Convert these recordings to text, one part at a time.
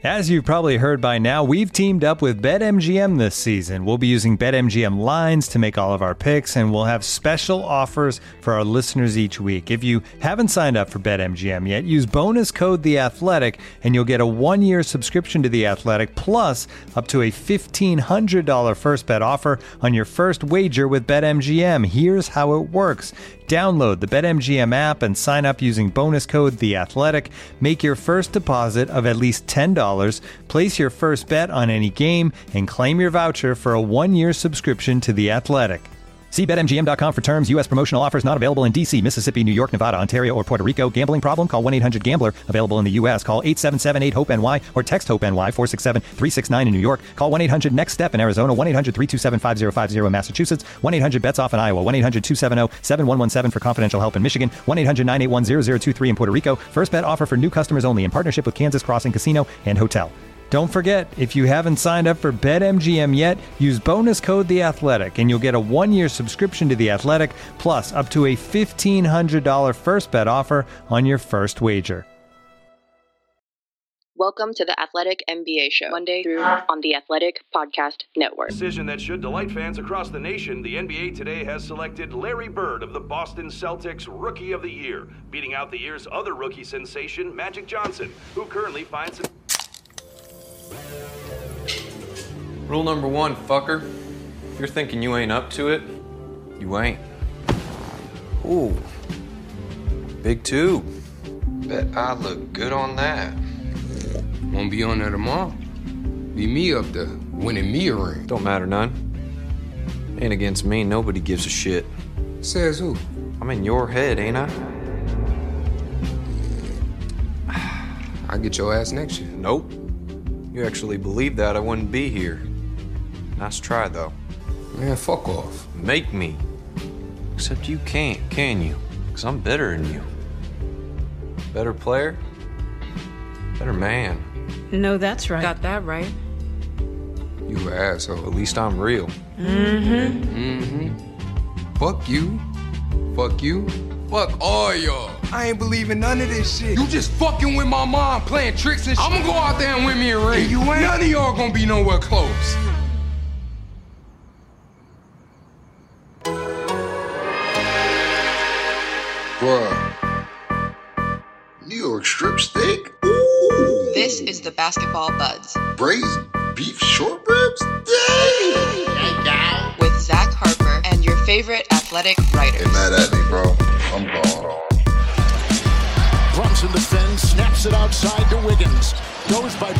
As you've probably heard by now, we've teamed up with BetMGM this season. We'll be using BetMGM lines to make all of our picks, and we'll have special offers for our listeners each week. If you haven't signed up for BetMGM yet, use bonus code The Athletic, and you'll get a 1-year subscription to The Athletic, plus up to a $1,500 first bet offer on your first wager with BetMGM. Here's how it works. Download the BetMGM app and sign up using bonus code The Athletic. Make your first deposit of at least $10. Place your first bet on any game and claim your voucher for a 1-year subscription to The Athletic. See BetMGM.com for terms. U.S. promotional offers not available in D.C., Mississippi, New York, Nevada, Ontario, or Puerto Rico. Gambling problem? Call 1-800-GAMBLER. Available in the U.S. Call 877-8-HOPE-NY or text HOPE-NY 467-369 in New York. Call 1-800-NEXT-STEP in Arizona. 1-800-327-5050 in Massachusetts. 1-800-BETS-OFF in Iowa. 1-800-270-7117 for confidential help in Michigan. 1-800-981-0023 in Puerto Rico. First bet offer for new customers only in partnership with Kansas Crossing Casino and Hotel. Don't forget, if you haven't signed up for BetMGM yet, use bonus code The Athletic, and you'll get a 1-year subscription to The Athletic, plus up to a $1,500 first bet offer on your first wager. Welcome to the Athletic NBA Show, Monday through on the Athletic Podcast Network. Decision that should delight fans across the nation. The NBA today has selected Larry Bird of the Boston Celtics Rookie of the Year, beating out the year's other rookie sensation, Magic Johnson, who currently finds himself. Rule number 1, fucker. If you're thinking you ain't up to it, you ain't. Ooh. Big 2. Bet I look good on that. Won't be on there tomorrow. Be me up there, winning me a ring. Don't matter none. Ain't against me, nobody gives a shit. Says who? I'm in your head, ain't I? I get your ass next year. Nope. You actually believe that, I wouldn't be here. Nice try, though. Man, fuck off. Make me. Except you can't, can you? Because I'm better than you. Better player? Better man. No, that's right. Got that right. You an asshole. At least I'm real. Fuck you. Fuck you. Fuck all y'all. I ain't believing none of this shit. You just fucking with my mom, playing tricks and shit. I'm gonna go out there and win me a ring. And you ain't. None of y'all gonna be nowhere close. Bruh. New York strip steak? Ooh. This is the Basketball Buds Braised beef short ribs? Dang! with Zach Harper and your favorite athletic writers. Get mad at me, bro. I'm gone. Brunson defends, snaps it outside to Wiggins. Goes by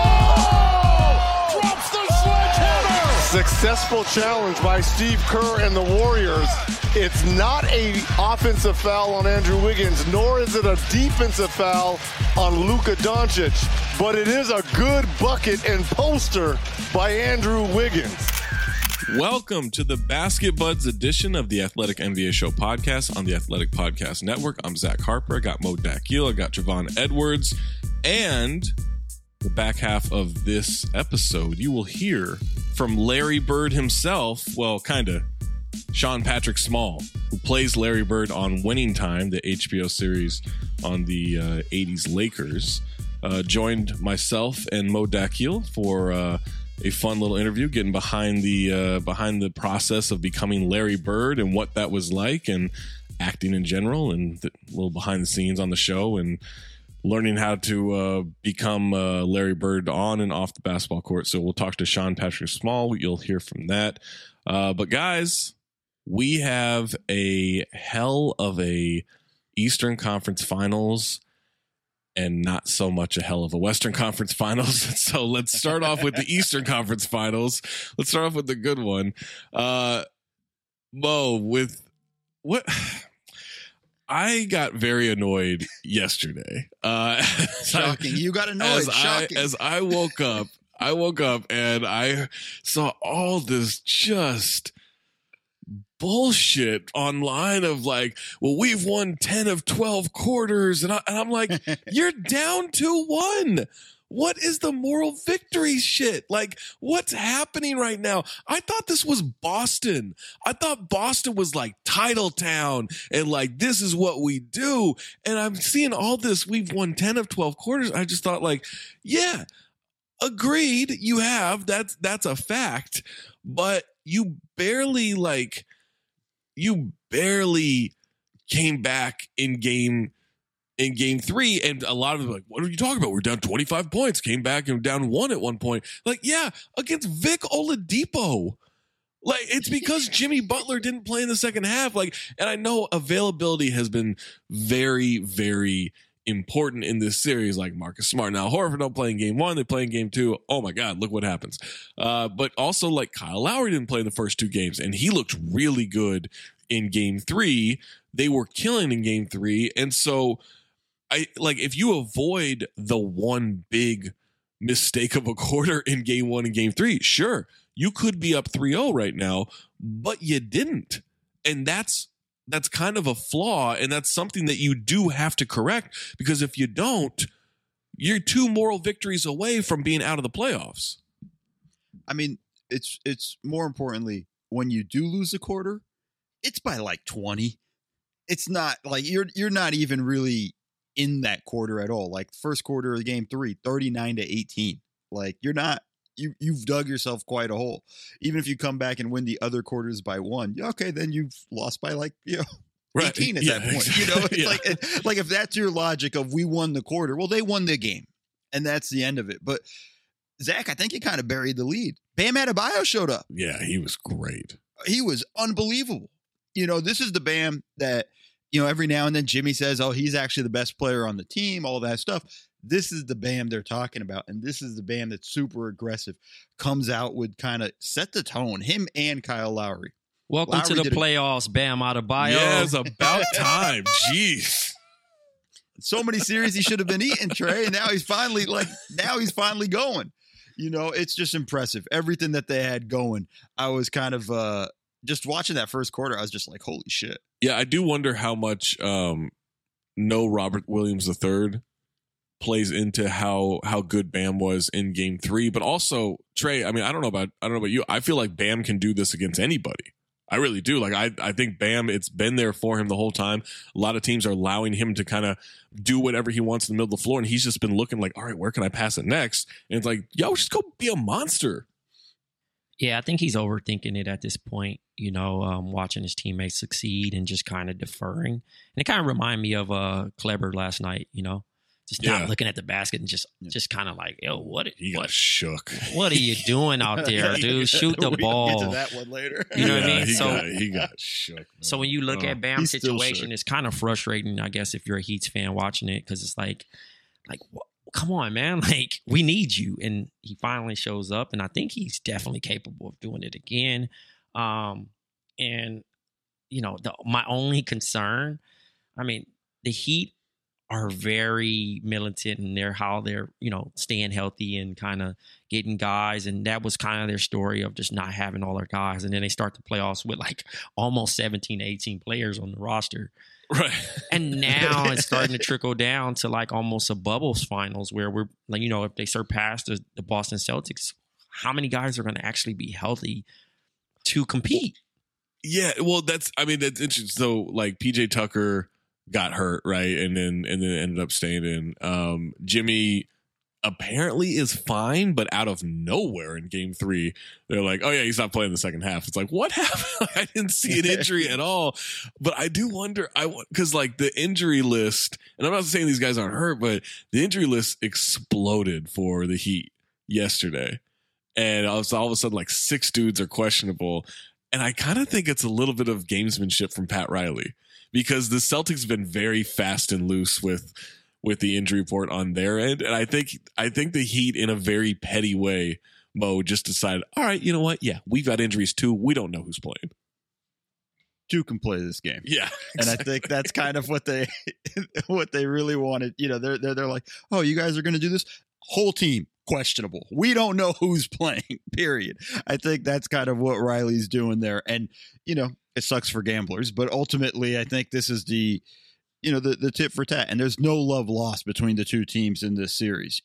drops the sledgehammer! Successful challenge by Steve Kerr and the Warriors. It's not an offensive foul on Andrew Wiggins, nor is it a defensive foul on Luka Doncic, but it is a good bucket and poster by Andrew Wiggins. Welcome to the Basket Buds edition of the Athletic NBA Show podcast on the Athletic Podcast Network. I'm Zach Harper. I got Mo Dakhil. I got Javon Edwards. And the back half of this episode, you will hear from Larry Bird himself. Well, kind of. Sean Patrick Small, who plays Larry Bird on Winning Time, the HBO series on the 80s Lakers, joined myself and Mo Dakhil for a fun little interview, getting behind the process of becoming Larry Bird and what that was like, and acting in general, and a little behind the scenes on the show, and learning how to become Larry Bird on and off the basketball court. So we'll talk to Sean Patrick Small. You'll hear from that. But guys, we have a hell of a Eastern Conference Finals and not so much a hell of a Western Conference Finals. So let's start off with the Eastern Conference Finals. Let's start off with the good one. Mo, with what? I got very annoyed yesterday. Shocking. You got annoyed. Shocking. As I woke up and I saw all this just bullshit online of like, well, we've won 10 of 12 quarters. And I'm like, you're down 2-1. What is the moral victory shit? Like, what's happening right now? I thought this was Boston. I thought Boston was like title town and like, this is what we do. And I'm seeing all this. We've won 10 of 12 quarters. I just thought like, yeah, Agreed. You have. That's a fact. But you barely came back in game 3, and a lot of them are like, what are you talking about? We're down 25 points, came back and down 1 at one point. Like, yeah, against Vic Oladipo. Like, it's because Jimmy Butler didn't play in the second half. Like, and I know availability has been very, very important in this series. Like Marcus Smart, now Horford don't play in game 1, they play in game 2. Oh my God, look what happens. But also, like, Kyle Lowry didn't play in the first 2 games, and he looked really good in game 3. They were killing in game 3, and so if you avoid the one big mistake of a quarter in game 1 and game 3, sure, you could be up 3-0 right now, but you didn't. And that's kind of a flaw, and that's something that you do have to correct, because if you don't, you're 2 moral victories away from being out of the playoffs. I mean, it's more importantly, when you do lose a quarter, it's by like 20. It's not like you're not even really in that quarter at all. Like first quarter of game 3, 39-18. Like you've dug yourself quite a hole. Even if you come back and win the other quarters by 1, okay, then you've lost by 18 at that point. Exactly. It's like if that's your logic of we won the quarter, well, they won the game, and that's the end of it. But Zach, I think you kind of buried the lead. Bam Adebayo showed up. Yeah, he was great. He was unbelievable. This is the Bam that, every now and then Jimmy says, oh, he's actually the best player on the team, all that stuff. This is the Bam they're talking about, and this is the Bam that's super aggressive, comes out with kind of set the tone, him and Kyle Lowry. Welcome to the playoffs, Bam Adebayo. Yeah, it's about time. Jeez. So many series he should have been eating, Trey, and now he's finally going. It's just impressive. Everything that they had going. I was kind of just watching that first quarter, I was just like, holy shit. Yeah, I do wonder how much no Robert Williams III plays into how good Bam was in game 3. But also, Trey, I mean, I don't know about you. I feel like Bam can do this against anybody. I really do. Like, I think Bam, it's been there for him the whole time. A lot of teams are allowing him to kind of do whatever he wants in the middle of the floor, and he's just been looking like, all right, where can I pass it next? And it's like, yo, just go be a monster. Yeah, I think he's overthinking it at this point, watching his teammates succeed and just kind of deferring. And it kind of reminded me of Kleber last night, just not looking at the basket and just kind of like, yo, what? He got shook. What are you doing out there, dude? Shoot the ball. We'll get to that one later. You know what I mean? He got shook. Man. So when you look at Bam's situation, it's kind of frustrating, I guess, if you're a Heats fan watching it, because it's like, come on, man. Like, we need you. And he finally shows up, and I think he's definitely capable of doing it again. My only concern, I mean, the Heat are very militant in how they're, staying healthy and kind of getting guys. And that was kind of their story of just not having all their guys. And then they start the playoffs with like almost 17, 18 players on the roster. Right. And now it's starting to trickle down to like almost a bubbles finals where we're like, if they surpass the Boston Celtics, how many guys are going to actually be healthy to compete? Yeah. Well, that's interesting. So like PJ Tucker got hurt, right? And then ended up staying in. Jimmy apparently is fine, but out of nowhere in game 3, they're like, oh yeah, he's not playing the second half. It's like, what happened? I didn't see an injury at all. But I do wonder, because like the injury list, and I'm not saying these guys aren't hurt, but the injury list exploded for the Heat yesterday. And all of a sudden, like 6 dudes are questionable. And I kind of think it's a little bit of gamesmanship from Pat Riley, because the Celtics have been very fast and loose with the injury report on their end. And I think the Heat, in a very petty way, Mo, just decided, all right, you know what? Yeah, we've got injuries too. We don't know who's playing. 2 can play this game. Yeah. Exactly. And I think that's kind of what they really wanted. They're like, oh, you guys are going to do this? Whole team questionable. We don't know who's playing, period. I think that's kind of what Riley's doing there. And, it sucks for gamblers, but ultimately I think this is the tit for tat, and there's no love lost between the 2 teams in this series.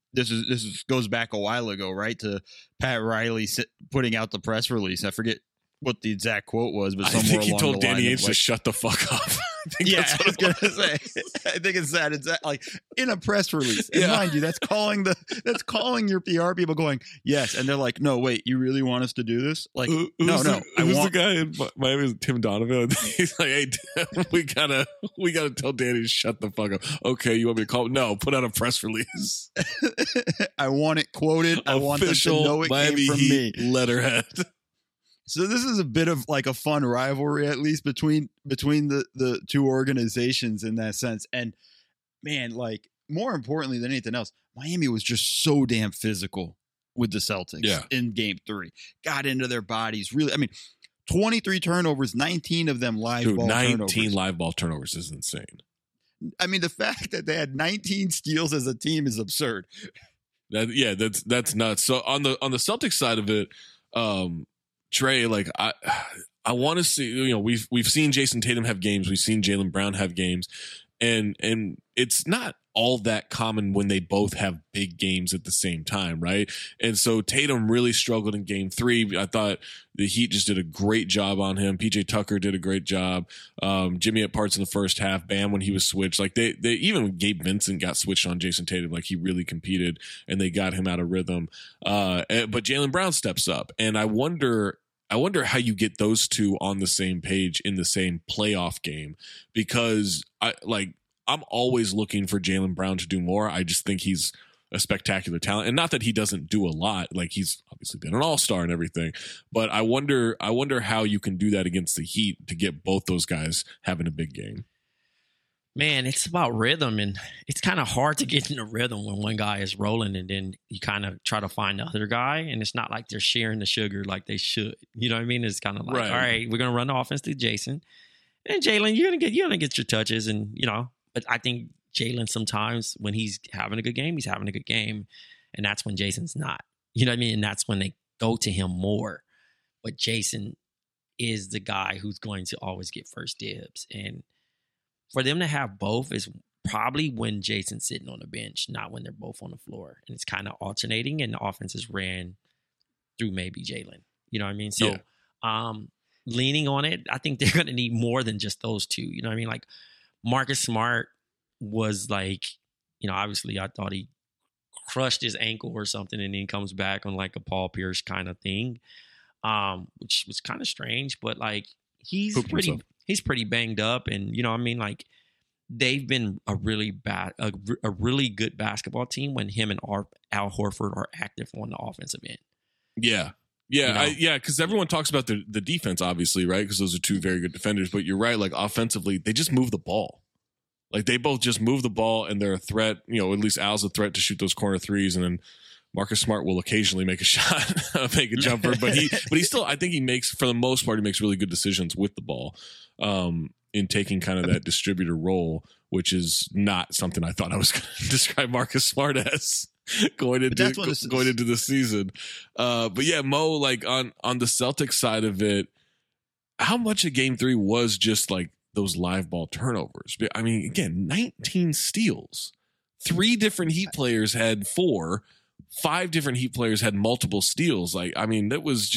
This goes back a while ago, right? To Pat Riley putting out the press release. I forget what the exact quote was, but I somewhere think he along told the Danny line Ainge of, to shut the fuck up. I think yeah, that's I was what it gonna say. I think it's that exact, like in a press release. And mind you, that's calling your PR people going, yes, and they're like, no, wait, you really want us to do this? Like, Who's the guy in Miami? Tim Donovan. He's like, hey, we gotta tell Danny to shut the fuck up. Okay, you want me to call? No, put out a press release. I want it quoted. I want them to know it Miami came from Heat me. Letterhead. So this is a bit of like a fun rivalry, at least between the two organizations in that sense. And man, like more importantly than anything else, Miami was just so damn physical with the Celtics in Game 3. Got into their bodies. Really, I mean, 23 turnovers, 19 of them live ball turnovers. 19 live ball turnovers is insane. I mean, the fact that they had 19 steals as a team is absurd. That's nuts. So on the Celtics side of it, Trey, like I want to see, you know, we've seen Jason Tatum have games, we've seen Jaylen Brown have games, and it's not all that common when they both have big games at the same time, right? And so Tatum really struggled in Game 3. I thought the Heat just did a great job on him. PJ Tucker did a great job. Jimmy at parts in the first half, Bam when he was switched. Like they even Gabe Vincent got switched on Jason Tatum. Like he really competed and they got him out of rhythm. But Jaylen Brown steps up, and I wonder how you get those two on the same page in the same playoff game, because I'm always looking for Jaylen Brown to do more. I just think he's a spectacular talent, and not that he doesn't do a lot. Like he's obviously been an all-star and everything, but I wonder how you can do that against the Heat to get both those guys having a big game. Man, it's about rhythm, and it's kind of hard to get in a rhythm when one guy is rolling and then you kind of try to find the other guy, and it's not like they're sharing the sugar like they should. You know what I mean? It's kind of like, all right, we're going to run the offense to Jason, and Jaylen, you're going to get your touches, and you know. But I think Jaylen sometimes when he's having a good game, he's having a good game, and that's when Jason's not. You know what I mean? And that's when they go to him more. But Jason is the guy who's going to always get first dibs, and for them to have both is probably when Jason's sitting on the bench, not when they're both on the floor. And it's kind of alternating, and the offense is ran through maybe Jaylen. You know what I mean? So leaning on it, I think they're going to need more than just those two. You know what I mean? Like Marcus Smart was like, you know, obviously I thought he crushed his ankle or something, and then comes back on like a Paul Pierce kind of thing, which was kind of strange, but like he's pretty banged up, and you know what I mean, like they've been a really good basketball team when him and Al Horford are active on the offensive end. Yeah, because everyone talks about the defense, obviously, right? Because those are two very good defenders. But you're right, like offensively, they just move the ball. Like they both just move the ball, and they're a threat. You know, at least Al's a threat to shoot those corner threes, and then Marcus Smart will occasionally make a shot, make a jumper. But he still, I think he makes, for the most part, he makes really good decisions with the ball, in taking kind of that distributor role, which is not something I thought I was going to describe Marcus Smart as. Going into the season. But yeah, Mo, like on the Celtics side of it, how much of Game 3 was just like those live ball turnovers? I mean, again, 19 steals. 3 different Heat players had 4. 5 different Heat players had multiple steals. Like, I mean, it was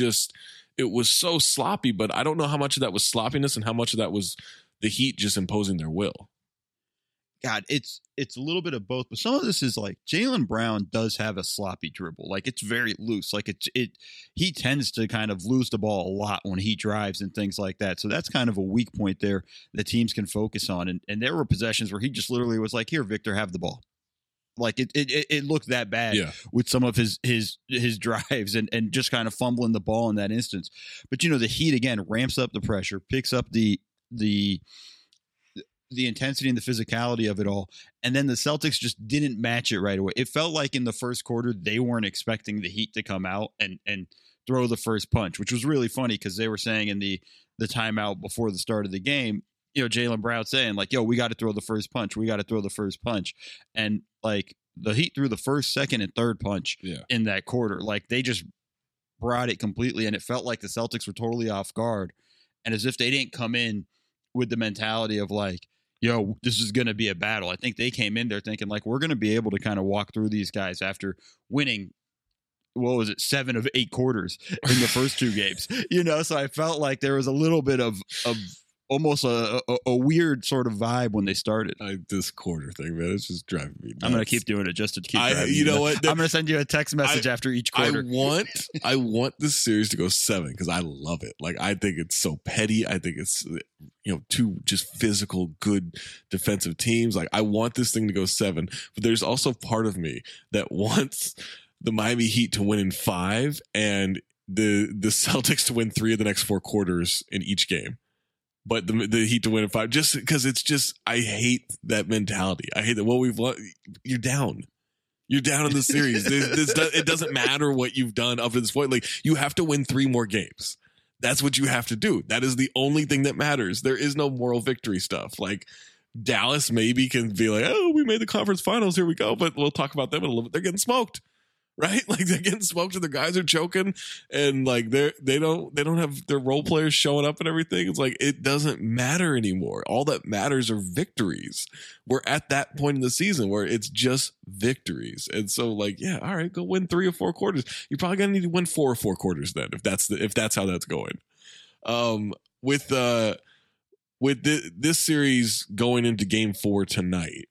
so sloppy, but I don't know how much of that was sloppiness and how much of that was the Heat just imposing their will. God, it's a little bit of both, but some of this is like Jaylen Brown does have a sloppy dribble. Like it's very loose. Like he tends to kind of lose the ball a lot when he drives and things like that. So that's kind of a weak point there that teams can focus on. And there were possessions where he just literally was like, "Here, Victor, have the ball." Like it looked that bad with some of his drives and just kind of fumbling the ball in that instance. But you know, the Heat again ramps up the pressure, picks up the intensity and the physicality of it all. And then the Celtics just didn't match it right away. It felt like in the first quarter, they weren't expecting the Heat to come out and throw the first punch, which was really funny because they were saying in the timeout before the start of the game, you know, Jaylen Brown saying like, "Yo, we got to throw the first punch. We got to throw the first punch." And like the Heat threw the first, second, and third punch in that quarter. Like they just brought it completely. And it felt like the Celtics were totally off guard and as if they didn't come in with the mentality of like, "Yo, this is going to be a battle." I think they came in there thinking like, we're going to be able to kind of walk through these guys after winning what was it, 7 of 8 quarters in the first 2 games. So I felt like there was a little bit of almost a weird sort of vibe when they started. This quarter thing, man, it's just driving me nuts. I'm going to keep doing it just to keep driving you know nuts. what? I'm going to send you a text message after each quarter. I want this series to go 7 because I love it. Like, I think it's so petty. I think it's, 2 just physical, good defensive teams. Like, I want this thing to go 7, but there's also part of me that wants the Miami Heat to win in 5 and the Celtics to win 3 of the next 4 quarters in each game. But the Heat to win in 5, just because it's just, I hate that mentality. I hate that. Well, we've won. You're down. You're down in the series. It doesn't matter what you've done up to this point. Like, you have to win 3 more games. That's what you have to do. That is the only thing that matters. There is no moral victory stuff. Like, Dallas maybe can be like, oh, we made the conference finals. Here we go. But we'll talk about them in a little bit. They're getting smoked. Right? Like, they're getting smoked and the guys are choking and like they don't have their role players showing up and everything. It's like, it doesn't matter anymore. All that matters are victories. We're at that point in the season where it's just victories. And so, like, yeah, all right, go win 3 or 4 quarters. You're probably gonna need to win 4 or 4 quarters then, if that's how that's going. With this series going into game 4 tonight,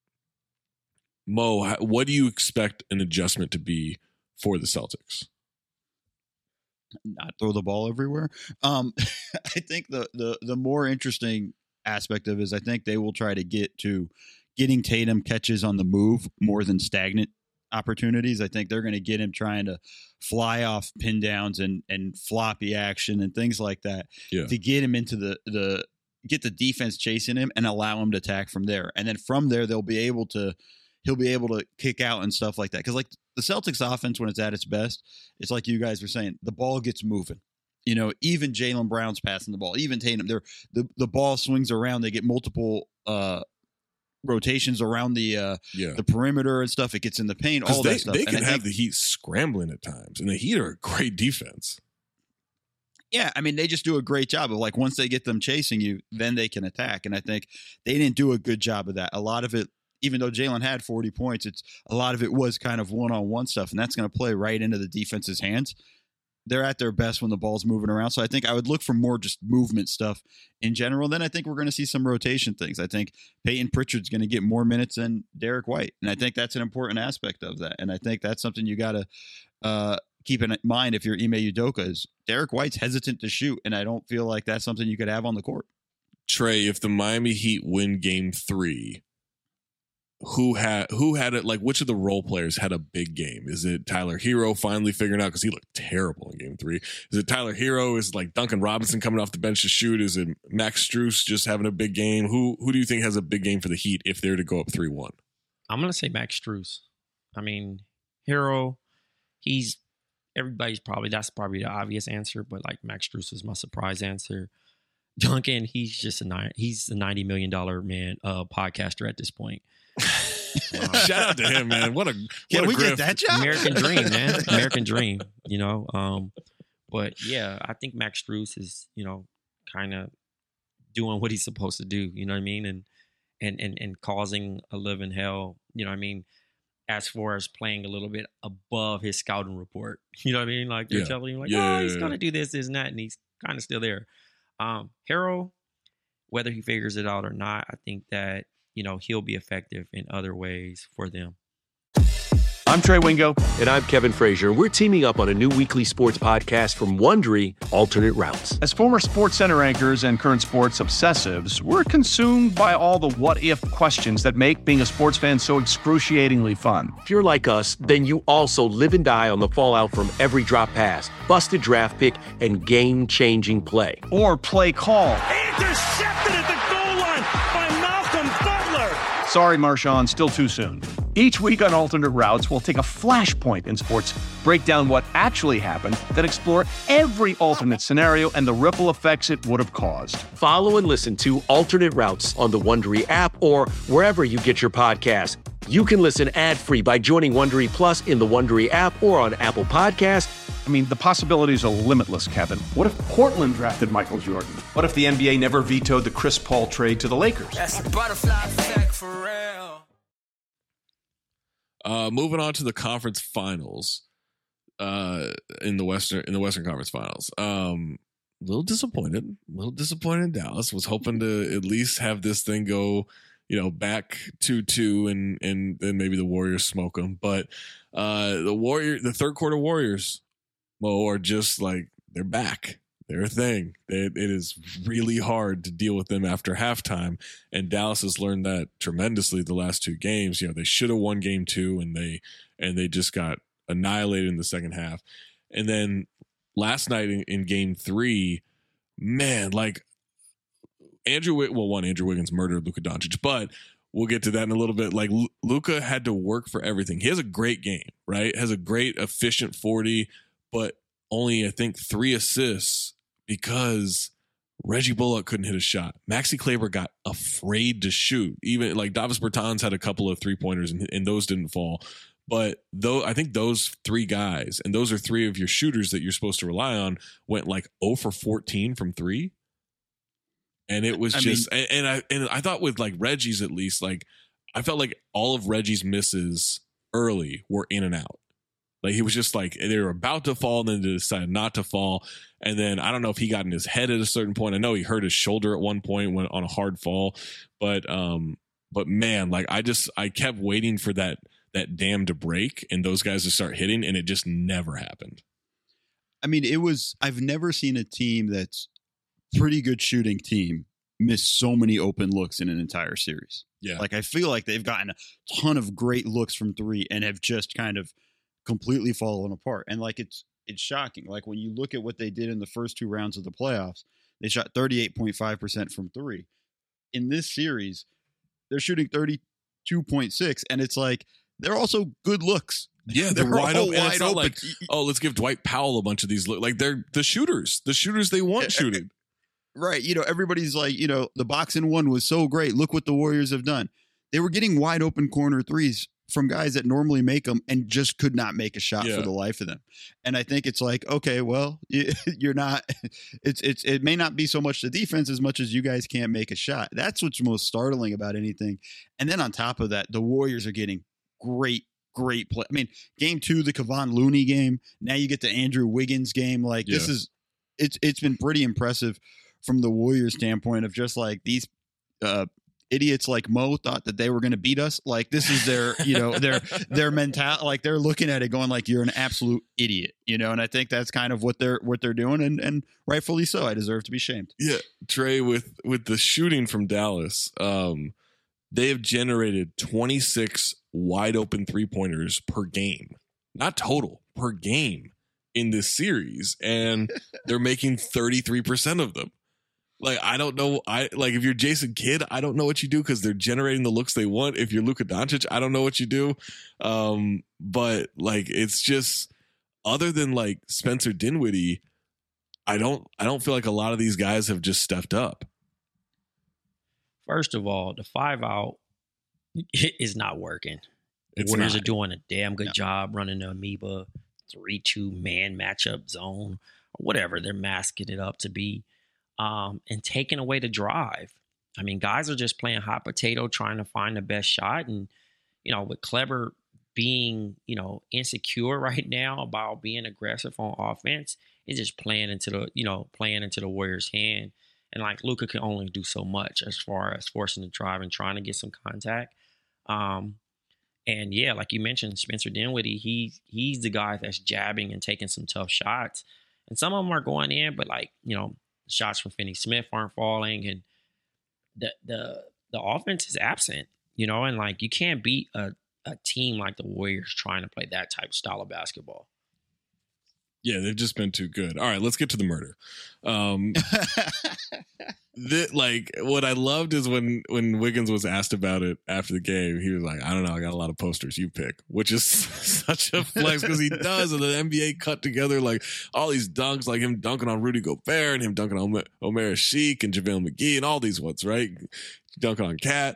Mo, what do you expect an adjustment to be for the Celtics? Not throw the ball everywhere. I think the more interesting aspect of it is I think they will try to get to getting Tatum catches on the move more than stagnant opportunities. I think they're going to get him trying to fly off pin downs and floppy action and things like that to get him into the get the defense chasing him and allow him to attack from there. And then from there, he'll be able to kick out and stuff like that. Because like the Celtics offense, when it's at its best, it's like you guys were saying, the ball gets moving. Even Jaylen Brown's passing the ball, even Tatum, the ball swings around. They get multiple rotations around the perimeter and stuff. It gets in the paint, all that stuff. They can have the Heat scrambling at times, and the Heat are a great defense. Yeah, I mean, they just do a great job of, like, once they get them chasing you, then they can attack. And I think they didn't do a good job of that. A lot of it, even though Jaylen had 40 points, a lot of it was kind of one-on-one stuff, and that's going to play right into the defense's hands. They're at their best when the ball's moving around. So I think I would look for more just movement stuff in general. Then I think we're going to see some rotation things. I think Peyton Pritchard's going to get more minutes than Derek White, and I think that's an important aspect of that. And I think that's something you got to keep in mind if you're Ime Udoka, is Derek White's hesitant to shoot, and I don't feel like that's something you could have on the court. Trey, if the Miami Heat win Game 3, who had it? Like, which of the role players had a big game? Is it Tyler Hero finally figuring out, because he looked terrible in Game 3? Is it Tyler Hero? Is it like Duncan Robinson coming off the bench to shoot? Is it Max Strus just having a big game? Who do you think has a big game for the Heat if they're to go up 3-1? I'm gonna say Max Strus. I mean, Hero, that's probably the obvious answer, but like Max Strus is my surprise answer. Duncan, he's just he's a $90 million man, podcaster at this point. Shout out to him, man. Can we get that job? American dream, man. American dream, but yeah, I think Max Strus is, kind of doing what he's supposed to do, you know what I mean? And causing a living hell, you know what I mean? As far as playing a little bit above his scouting report, you know what I mean? Like, they're telling you, like, he's going to do this and that, and he's kind of still there. Hero, whether he figures it out or not, I think that, he'll be effective in other ways for them. I'm Trey Wingo. And I'm Kevin Frazier. We're teaming up on a new weekly sports podcast from Wondery, Alternate Routes. As former SportsCenter anchors and current sports obsessives, we're consumed by all the what-if questions that make being a sports fan so excruciatingly fun. If you're like us, then you also live and die on the fallout from every drop pass, busted draft pick, and game-changing play. Or play call. Intercepted at the goal line by Malcolm Butler. Sorry, Marshawn, still too soon. Each week on Alternate Routes, we'll take a flashpoint in sports, break down what actually happened, then explore every alternate scenario and the ripple effects it would have caused. Follow and listen to Alternate Routes on the Wondery app or wherever you get your podcasts. You can listen ad-free by joining Wondery Plus in the Wondery app or on Apple Podcasts. I mean, the possibilities are limitless, Kevin. What if Portland drafted Michael Jordan? What if the NBA never vetoed the Chris Paul trade to the Lakers? That's a butterfly effect for real. Moving on to the conference finals. in the Western Conference Finals. A little disappointed in Dallas. Was hoping to at least have this thing go, back 2-2 and then maybe the Warriors smoke them. But the third quarter Warriors, Mo, are just like, they're back. They're a thing. It is really hard to deal with them after halftime, and Dallas has learned that tremendously the last two games. They should have won game 2, and they just got annihilated in the second half. And then last night in game 3, man, like Andrew Wiggins murdered Luka Doncic, but we'll get to that in a little bit. Like Luka had to work for everything. He has a great game, right? Has a great efficient 40, but only I think 3 assists because Reggie Bullock couldn't hit a shot. Maxi Kleber got afraid to shoot. Even like Davis Bertans had a couple of 3-pointers and those didn't fall. But though I think those 3 guys, and those are 3 of your shooters that you're supposed to rely on, went like 0 for 14 from 3. And it was I thought with like Reggie's at least, like I felt like all of Reggie's misses early were in and out. Like he was just like they were about to fall and then they decided not to fall. And then I don't know if he got in his head at a certain point. I know he hurt his shoulder at one point when on a hard fall. But man, like I kept waiting for that dam to break and those guys to start hitting, and it just never happened. I mean, I've never seen a team that's pretty good shooting team miss so many open looks in an entire series. Yeah. Like I feel like they've gotten a ton of great looks from 3 and have just kind of completely fallen apart. And like it's shocking. Like when you look at what they did in the first 2 rounds of the playoffs, they shot 38.5% from 3. In this series, they're shooting 32.6, and it's like they're also good looks. Yeah, they're wide open. And it's not like, let's give Dwight Powell a bunch of these looks. Like they're the shooters they want shooting. Right. Everybody's like, the box and 1 was so great. Look what the Warriors have done. They were getting wide open corner threes from guys that normally make them and just could not make a shot for the life of them. And I think it's like, okay, well, you're not, it may not be so much the defense as much as you guys can't make a shot. That's what's most startling about anything. And then on top of that, the Warriors are getting great play. I mean, game 2, the Kevon Looney game. Now you get the Andrew Wiggins game. Like it's been pretty impressive from the Warriors standpoint of just like these, idiots like Mo thought that they were going to beat us. Like this is their, their mentality. Like they're looking at it going like, you're an absolute idiot, and I think that's kind of what they're doing. And rightfully so. I deserve to be shamed. Yeah. Trey, with the shooting from Dallas, they have generated 26 wide open 3-pointers per game, not total, per game in this series. And they're making 33% of them. Like, I don't know. If you're Jason Kidd, I don't know what you do because they're generating the looks they want. If you're Luka Doncic, I don't know what you do. But like, it's just other than like Spencer Dinwiddie, I don't feel like a lot of these guys have just stepped up. First of all, the 5-out is not working. The Warriors are doing a damn good job running the amoeba 3-2 man matchup zone or whatever they're masking it up to be. And taking away the drive. I mean, guys are just playing hot potato, trying to find the best shot. And, with Kleber being, insecure right now about being aggressive on offense, it's just playing into the Warriors' hand. And like Luka can only do so much as far as forcing the drive and trying to get some contact. And yeah, like you mentioned, Spencer Dinwiddie, he's the guy that's jabbing and taking some tough shots. And some of them are going in, but like, shots from Finney-Smith aren't falling, and the offense is absent, and like you can't beat a team like the Warriors trying to play that type of style of basketball. Yeah, they've just been too good. All right, let's get to the murder. What I loved is when Wiggins was asked about it after the game, he was like, I don't know, I got a lot of posters, you pick, which is such a flex because he does. And the NBA cut together like all these dunks, like him dunking on Rudy Gobert and him dunking on Omer Sheik and JaVale McGee and all these ones, right? Dunking on Cat.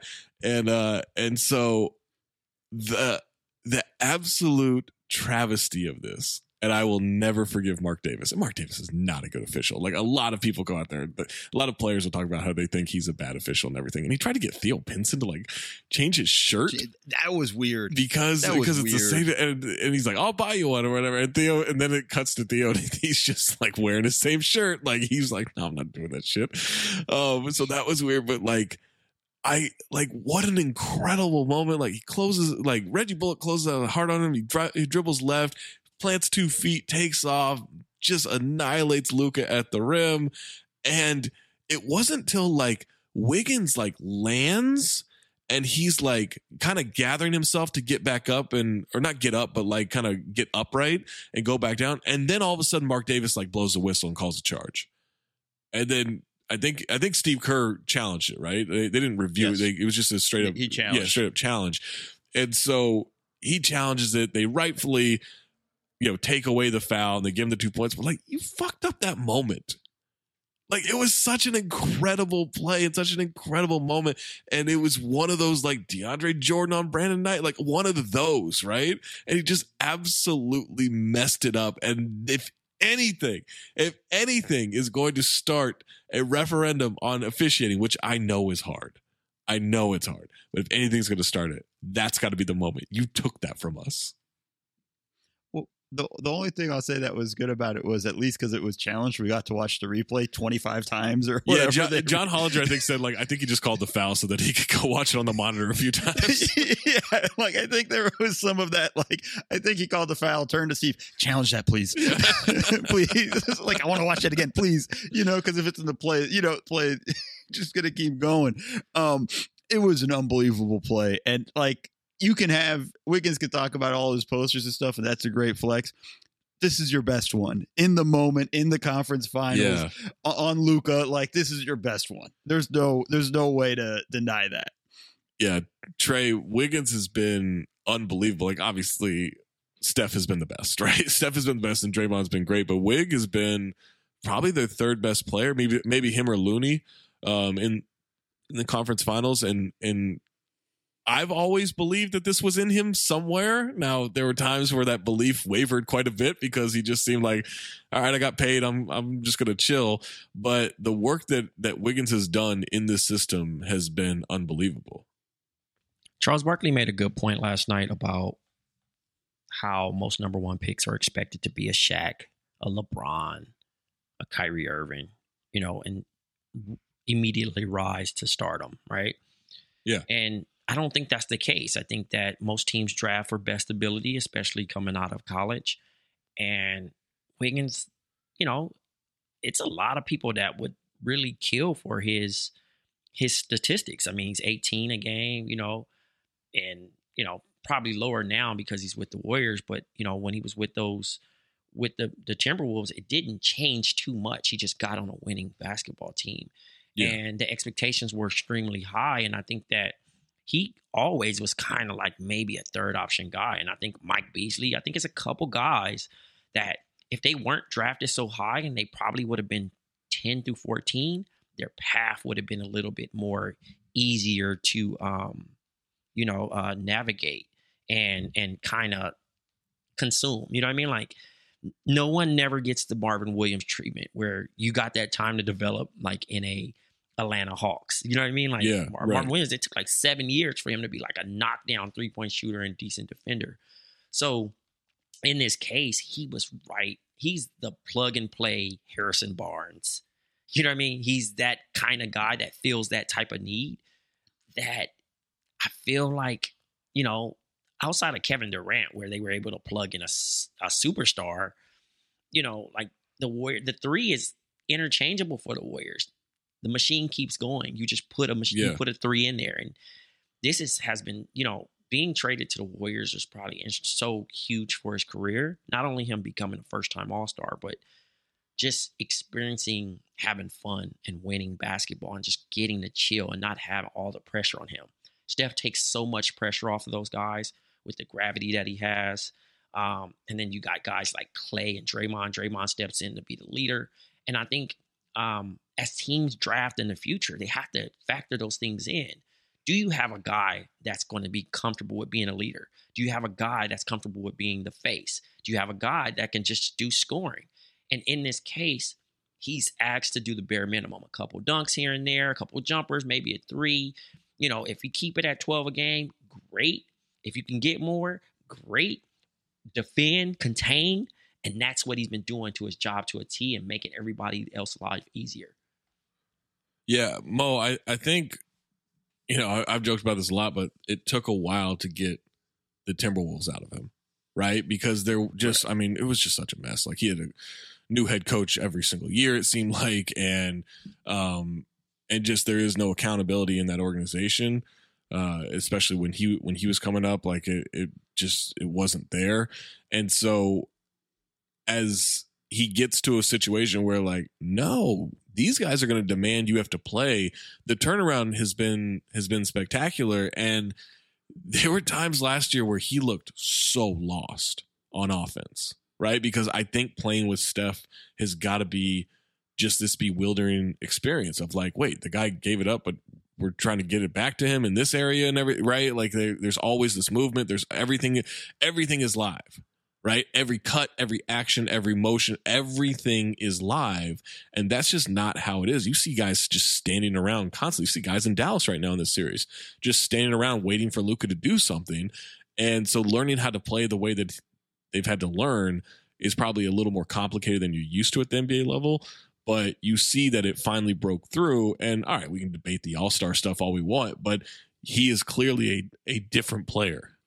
And so the absolute travesty of this And I will never forgive Mark Davis. And Mark Davis is not a good official. Like, a lot of people go out there, but a lot of players will talk about how they think he's a bad official and everything. And he tried to get Theo Pinson to like change his shirt. That was weird. Because it's the same. And he's like, I'll buy you one or whatever. And then it cuts to Theo and he's just like wearing his same shirt. Like, he's like, no, I'm not doing that shit. So that was weird. But what an incredible moment. Like, he closes, like Reggie Bullock closes out hard on him. He dribbles left, plants 2 feet, takes off, just annihilates Luka at the rim. And it wasn't till like Wiggins like lands and he's like kind of gathering himself to get back up or not get up, but like kind of get upright and go back down. And then all of a sudden Mark Davis like blows the whistle and calls a charge. And then I think Steve Kerr challenged it, right? They didn't review it. It was just a straight up, straight up challenge. And so he challenges it. They rightfully, take away the foul and they give him the 2 points. But like, you fucked up that moment. Like, it was such an incredible play and such an incredible moment. And it was one of those like DeAndre Jordan on Brandon Knight, like one of those, right? And he just absolutely messed it up. And if anything is going to start a referendum on officiating, which I know is hard. I know it's hard. But if anything's going to start it, that's got to be the moment. You took that from us. The only thing I'll say that was good about it was, at least because it was challenged, we got to watch the replay 25 times or whatever. Yeah, John Hollinger, I think, said, like, I think he just called the foul so that he could go watch it on the monitor a few times. Yeah, like, I think there was some of that. Like, I think he called the foul, turned to Steve, challenge that, please. Please. Like, I want to watch that again, please. Because if it's in the play, just going to keep going. It was an unbelievable play. And, like, Wiggins can talk about all his posters and stuff, and that's a great flex. This is your best one in the moment, in the conference finals on Luka. Like, this is your best one. There's no way to deny that. Yeah. Trey, Wiggins has been unbelievable. Like, obviously Steph has been the best, right? Steph has been the best and Draymond's been great, but Wig has been probably their third best player, maybe him or Looney, in the conference finals. And I've always believed that this was in him somewhere. Now, there were times where that belief wavered quite a bit because he just seemed like, all right, I got paid. I'm just going to chill. But the work that Wiggins has done in this system has been unbelievable. Charles Barkley made a good point last night about how most number one picks are expected to be a Shaq, a LeBron, a Kyrie Irving, and immediately rise to stardom, right? Yeah. And I don't think that's the case. I think that most teams draft for best ability, especially coming out of college. And Wiggins, it's a lot of people that would really kill for his statistics. I mean, he's 18 a game, and, probably lower now because he's with the Warriors. But, when he was with the Timberwolves, it didn't change too much. He just got on a winning basketball team. Yeah. And the expectations were extremely high. And I think that he always was kind of like maybe a third option guy. And I think Mike Beasley, it's a couple guys that if they weren't drafted so high and they probably would have been 10 through 14, their path would have been a little bit more easier to, navigate and kind of consume. You know what I mean? Like, no one never gets the Marvin Williams treatment where you got that time to develop, like in a Atlanta Hawks. You know what I mean? Like, Marvin Williams, it took like 7 years for him to be like a knockdown 3-point shooter and decent defender. So in this case, he was right. He's the plug and play Harrison Barnes. You know what I mean? He's that kind of guy that fills that type of need that I feel like, outside of Kevin Durant, where they were able to plug in a superstar, like the three is interchangeable for the Warriors. The machine keeps going. You just put you put a three in there. And this has been, being traded to the Warriors was probably so huge for his career. Not only him becoming a first-time All-Star, but just experiencing having fun and winning basketball and just getting to chill and not have all the pressure on him. Steph takes so much pressure off of those guys with the gravity that he has. And then you got guys like Clay and Draymond. Draymond steps in to be the leader. And I think as teams draft in the future, they have to factor those things in. Do you have a guy that's going to be comfortable with being a leader? Do you have a guy that's comfortable with being the face? Do you have a guy that can just do scoring? And in this case, he's asked to do the bare minimum, a couple dunks here and there, a couple jumpers, maybe a 3. You know, if you keep it at 12 a game, great. If you can get more, great. Defend, contain, and that's what he's been doing to his job to a T and making everybody else life easier. Yeah, Mo, I think, you know, I've joked about this a lot, but it took a while to get the Timberwolves out of him, right? Because they're just, I mean, it was just such a mess. Like, he had a new head coach every single year, it seemed like, and just there is no accountability in that organization, especially when he was coming up. Like, it wasn't there. And so as he gets to a situation where, like, no, these guys are going to demand you have to play, the turnaround has been spectacular. And there were times last year where he looked so lost on offense, right? Because I think playing with Steph has got to be just this bewildering experience of, like, wait, the guy gave it up, but we're trying to get it back to him in this area and everything, right? Like, there's always this movement. There's everything is live, right? Every cut, every action, every motion, everything is live. And that's just not how it is. You see guys just standing around constantly. You see guys in Dallas right now in this series, just standing around waiting for Luka to do something. And so learning how to play the way that they've had to learn is probably a little more complicated than you're used to at the NBA level. But you see that it finally broke through. And all right, we can debate the all-star stuff all we want, but he is clearly a different player.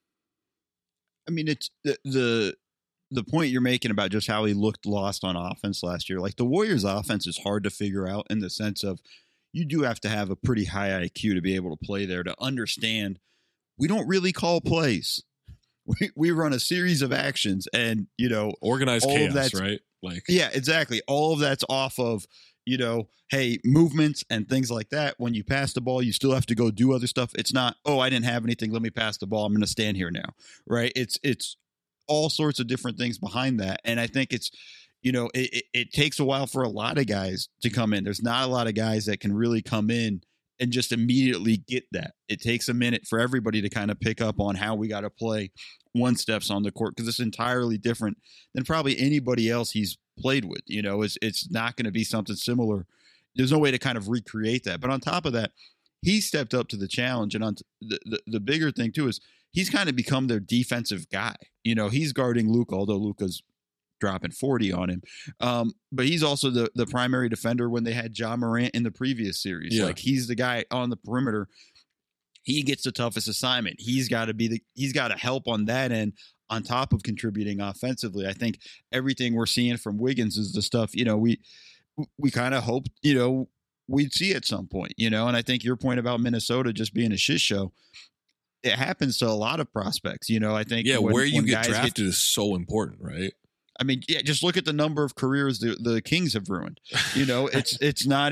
I mean, it's the point you're making about just how he looked lost on offense last year. Like, the Warriors' offense is hard to figure out in the sense of you do have to have a pretty high IQ to be able to play there, to understand we don't really call plays. We run a series of actions, and, you know, organized chaos, right? Like, yeah, exactly. All of that's off of, you know, hey, movements and things like that. When you pass the ball, you still have to go do other stuff. It's not, oh, I didn't have anything, let me pass the ball, I'm going to stand here now, right? It's all sorts of different things behind that. And I think it's, you know, it takes a while for a lot of guys to come in. There's not a lot of guys that can really come in and just immediately get that. It takes a minute for everybody to kind of pick up on how we got to play one steps on the court, because it's entirely different than probably anybody else he's played with. You know, it's not going to be something similar. There's no way to kind of recreate that. But on top of that, he stepped up to the challenge. And on the bigger thing too is he's kind of become their defensive guy. You know, he's guarding Luka, although Luka's dropping 40 on him. But he's also the primary defender when they had Ja Morant in the previous series. Yeah. Like, he's the guy on the perimeter. He gets the toughest assignment. He's got to help on that end, on top of contributing offensively. I think everything we're seeing from Wiggins is the stuff, you know, we kind of hoped, you know, we'd see at some point, you know. And I think your point about Minnesota just being a shit show, it happens to a lot of prospects, you know. I think where you get drafted is so important, right? I mean, yeah, just look at the number of careers the Kings have ruined. You know, it's not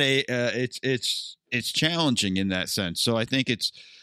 it's challenging in that sense. So I think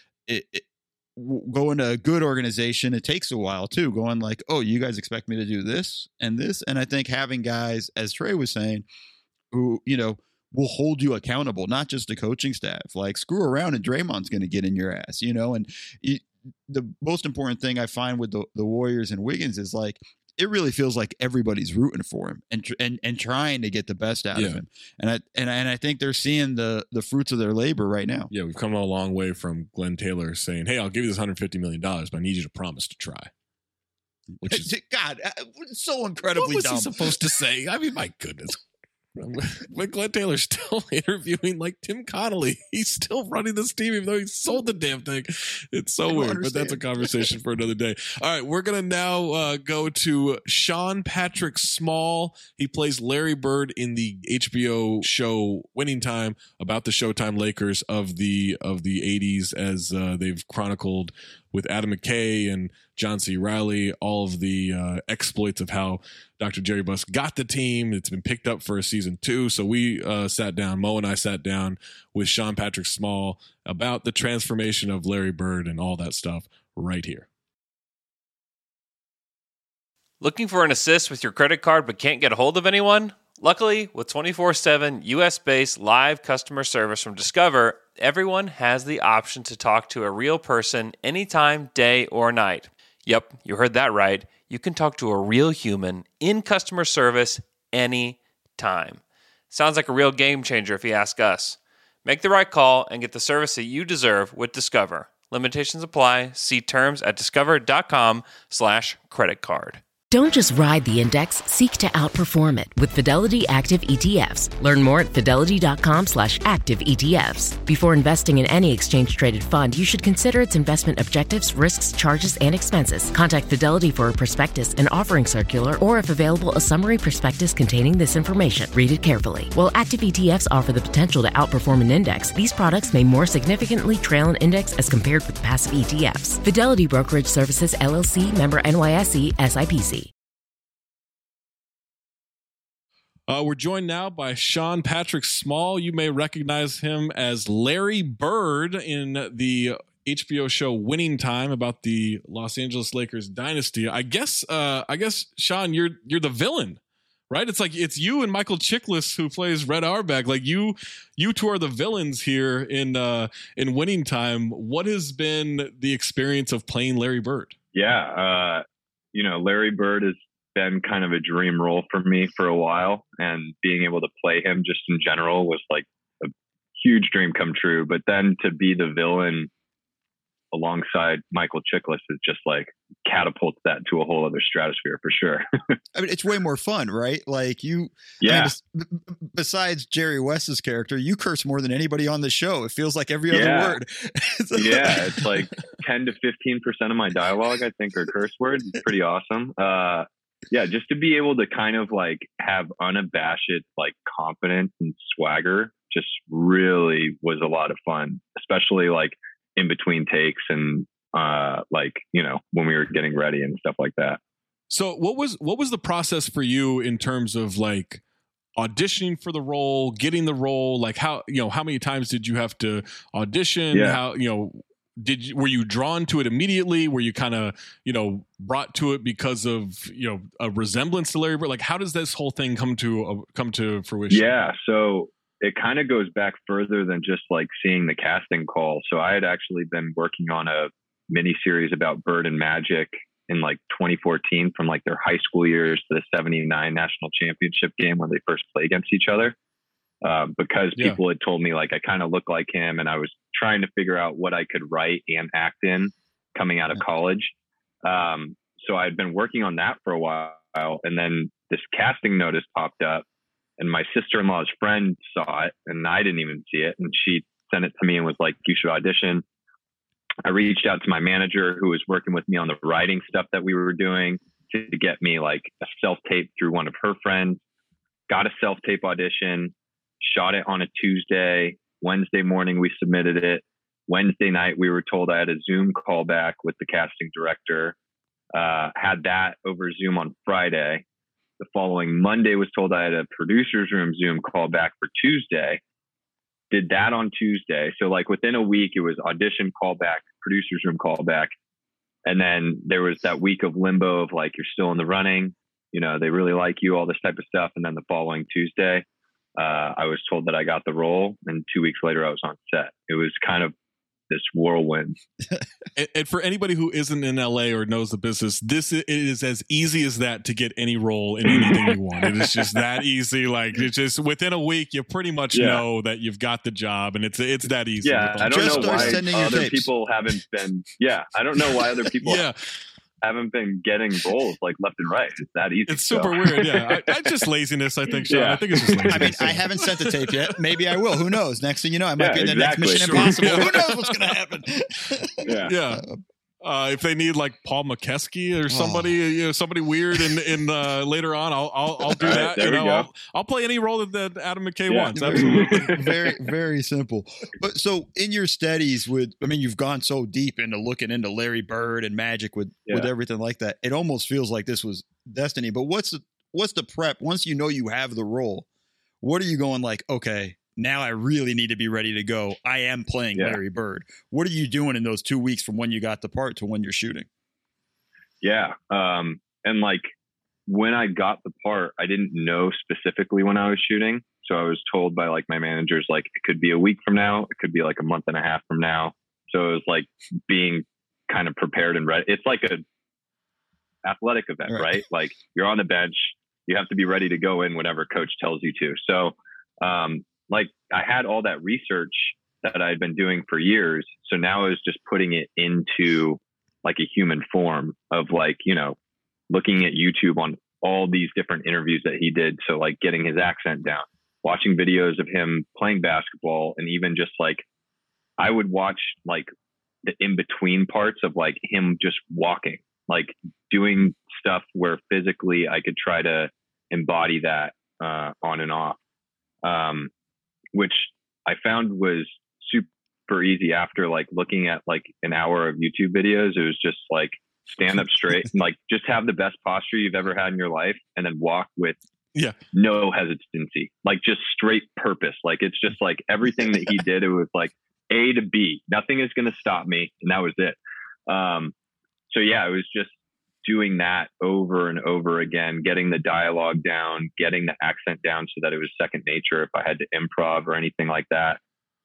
going to a good organization, it takes a while too. Going like, oh, you guys expect me to do this and this, and I think having guys, as Trey was saying, who, you know, will hold you accountable, not just the coaching staff. Like, screw around and Draymond's going to get in your ass, you know. And the most important thing I find with the Warriors and Wiggins is, like, it really feels like everybody's rooting for him and trying to get the best out of him. And I think they're seeing the fruits of their labor right now. Yeah, we've come a long way from Glenn Taylor saying, hey, I'll give you this $150 million, but I need you to promise to try. Which is, God, so incredibly dumb. What was he supposed to say? I mean, my goodness. But Glenn Taylor's still interviewing like Tim Connolly. He's still running this team, even though he sold the damn thing. It's so weird, but that's a conversation for another day. All right, we're going to now go to Sean Patrick Small. He plays Larry Bird in the HBO show Winning Time, about the Showtime Lakers of the 80s, as they've chronicled with Adam McKay and John C. Reilly, all of the exploits of how Dr. Jerry Buss got the team. It's been picked up for a season 2. So we sat down, Mo and I sat down with Sean Patrick Small about the transformation of Larry Bird and all that stuff right here. Looking for an assist with your credit card but can't get a hold of anyone? Luckily, with 24/7 US-based live customer service from Discover, everyone has the option to talk to a real person anytime, day or night. Yep, you heard that right. You can talk to a real human in customer service anytime. Sounds like a real game changer if you ask us. Make the right call and get the service that you deserve with Discover. Limitations apply. See terms at discover.com/creditcard. Don't just ride the index, seek to outperform it with Fidelity Active ETFs. Learn more at fidelity.com/active ETFs. Before investing in any exchange-traded fund, you should consider its investment objectives, risks, charges, and expenses. Contact Fidelity for a prospectus, an offering circular, or if available, a summary prospectus containing this information. Read it carefully. While active ETFs offer the potential to outperform an index, these products may more significantly trail an index as compared with passive ETFs. Fidelity Brokerage Services, LLC, member NYSE, SIPC. We're joined now by Sean Patrick Small. You may recognize him as Larry Bird in the HBO show Winning Time about the Los Angeles Lakers dynasty. I guess, Sean, you're the villain, right? It's like it's you and Michael Chiklis who plays Red Auerbach. Like you two are the villains here in Winning Time. What has been the experience of playing Larry Bird? Yeah, Larry Bird has been kind of a dream role for me for a while, and being able to play him just in general was like a huge dream come true. But then to be the villain alongside Michael Chiklis is just like catapults that to a whole other stratosphere for sure. I mean, it's way more fun, right? Like besides Jerry West's character, you curse more than anybody on the show. It feels like every other word. It's like 10 to 15% of my dialogue, I think, are curse words. It's pretty awesome. Just to be able to kind of like have unabashed like confidence and swagger just really was a lot of fun, especially like in between takes and when we were getting ready and stuff like that. So what was the process for you in terms of like auditioning for the role, getting the role? Like how many times did you have to audition? Yeah. Were you drawn to it immediately? Were you kind of, brought to it because of, a resemblance to Larry Bird? Like, how does this whole thing come to fruition? Yeah. So it kind of goes back further than just like seeing the casting call. So I had actually been working on a mini series about Bird and Magic in like 2014 from like their high school years to the 79 national championship game when they first played against each other. Because people had told me like I kind of look like him, and I was trying to figure out what I could write and act in coming out of college. So I had been working on that for a while, and then this casting notice popped up, and my sister-in-law's friend saw it, and I didn't even see it, and she sent it to me and was like, "You should audition." I reached out to my manager, who was working with me on the writing stuff that we were doing, to get me like a self-tape through one of her friends. Got a self-tape audition. Shot it on a Tuesday. Wednesday morning, we submitted it. Wednesday night, we were told I had a Zoom call back with the casting director. Had that over Zoom on Friday. The following Monday was told I had a producer's room Zoom call back for Tuesday. Did that on Tuesday. So like within a week, it was audition call back, producer's room call back. And then there was that week of limbo of like, you're still in the running. They really like you, all this type of stuff. And then the following Tuesday, I was told that I got the role, and 2 weeks later I was on set. It was kind of this whirlwind. And for anybody who isn't in LA or knows the business, it is as easy as that to get any role in anything you want. It is just that easy. Like it's just within a week, you pretty much know that you've got the job, and it's that easy. Yeah, I don't know why other people haven't been. Yeah, I don't know why other people. Haven't been getting roles like left and right. It's that easy. It's super weird. Yeah, I just laziness. I think. Sean. Yeah. I think it's just laziness. I mean, I haven't sent the tape yet. Maybe I will. Who knows? Next thing you know, I might be in the next Mission Impossible. Who knows what's going to happen? Yeah. If they need like Paul McKeskey or somebody, somebody weird, in later on, I'll do that. There we go. I'll play any role that Adam McKay wants. Absolutely. Very, very simple. But so in your studies you've gone so deep into looking into Larry Bird and Magic with everything like that. It almost feels like this was destiny. But what's the prep once you know you have the role? What are you going like? Okay, now I really need to be ready to go. I am playing Larry Bird. What are you doing in those 2 weeks from when you got the part to when you're shooting? Yeah. And like when I got the part, I didn't know specifically when I was shooting. So I was told by like my managers, like it could be a week from now, it could be like a month and a half from now. So it was like being kind of prepared and ready. It's like a athletic event, right? Like you're on the bench, you have to be ready to go in whenever coach tells you to. So like I had all that research that I'd been doing for years. So now I was just putting it into like a human form of like, you know, looking at YouTube on all these different interviews that he did. So like getting his accent down, watching videos of him playing basketball, and even just like, I would watch like the in-between parts of like him just walking, like doing stuff where physically I could try to embody that on and off, which I found was super easy after like looking at like an hour of YouTube videos. It was just like stand up straight and like just have the best posture you've ever had in your life, and then walk with no hesitancy, like just straight purpose. Like it's just like everything that he did, it was like A to B, nothing is going to stop me. And that was it. So yeah, it was just doing that over and over again, getting the dialogue down, getting the accent down so that it was second nature if I had to improv or anything like that.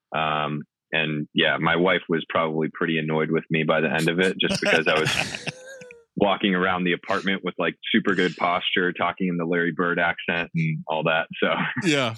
And yeah, my wife was probably pretty annoyed with me by the end of it, just because I was walking around the apartment with like super good posture, talking in the Larry Bird accent and all that. So yeah.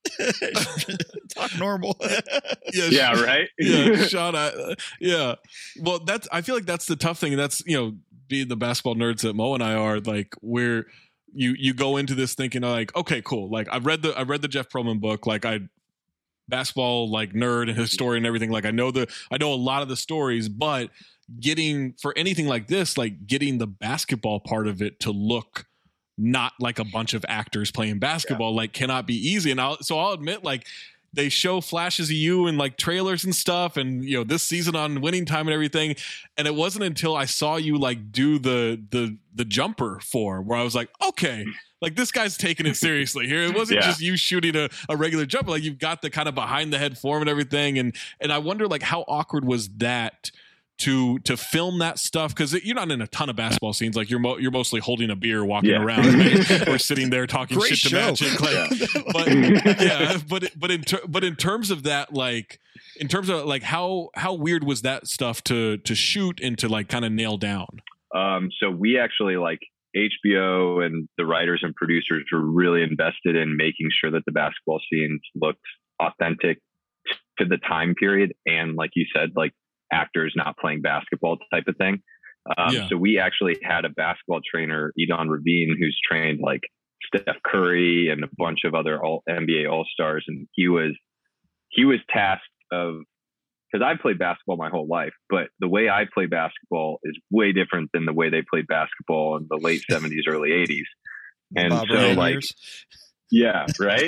Talk normal. Yeah, right. Yeah, Sean. Yeah. Well, I feel like that's the tough thing. That's, you know, being the basketball nerds that Mo and I are, like, where you go into this thinking like, okay, cool. Like I read the Jeff Pearlman book. Like basketball, like nerd and historian and everything. Like I know a lot of the stories, but getting for anything like this, like getting the basketball part of it to look not like a bunch of actors playing basketball, like cannot be easy. And I'll admit, like they show flashes of you in like trailers and stuff, and you know, this season on Winning Time and everything. And it wasn't until I saw you like do the jumper where I was like, okay, like this guy's taking it seriously here. It wasn't just you shooting a regular jumper. Like you've got the kind of behind the head form and everything. And I wonder like how awkward was that to film that stuff, because you're not in a ton of basketball scenes. Like you're mostly holding a beer, walking around, right? Or sitting there talking Great shit to Magic. Like, but in terms of that, like in terms of like how weird was that stuff to shoot and to like kind of nail down? So we actually like HBO and the writers and producers were really invested in making sure that the basketball scenes looked authentic to the time period, and like you said, like actors not playing basketball type of thing. So we actually had a basketball trainer, Edon Ravine, who's trained like Steph Curry and a bunch of other NBA All-Stars. And he was tasked of, because I've played basketball my whole life, but the way I play basketball is way different than the way they played basketball in the late 70s, early 80s. And Bob so Ryan like, years. yeah, right.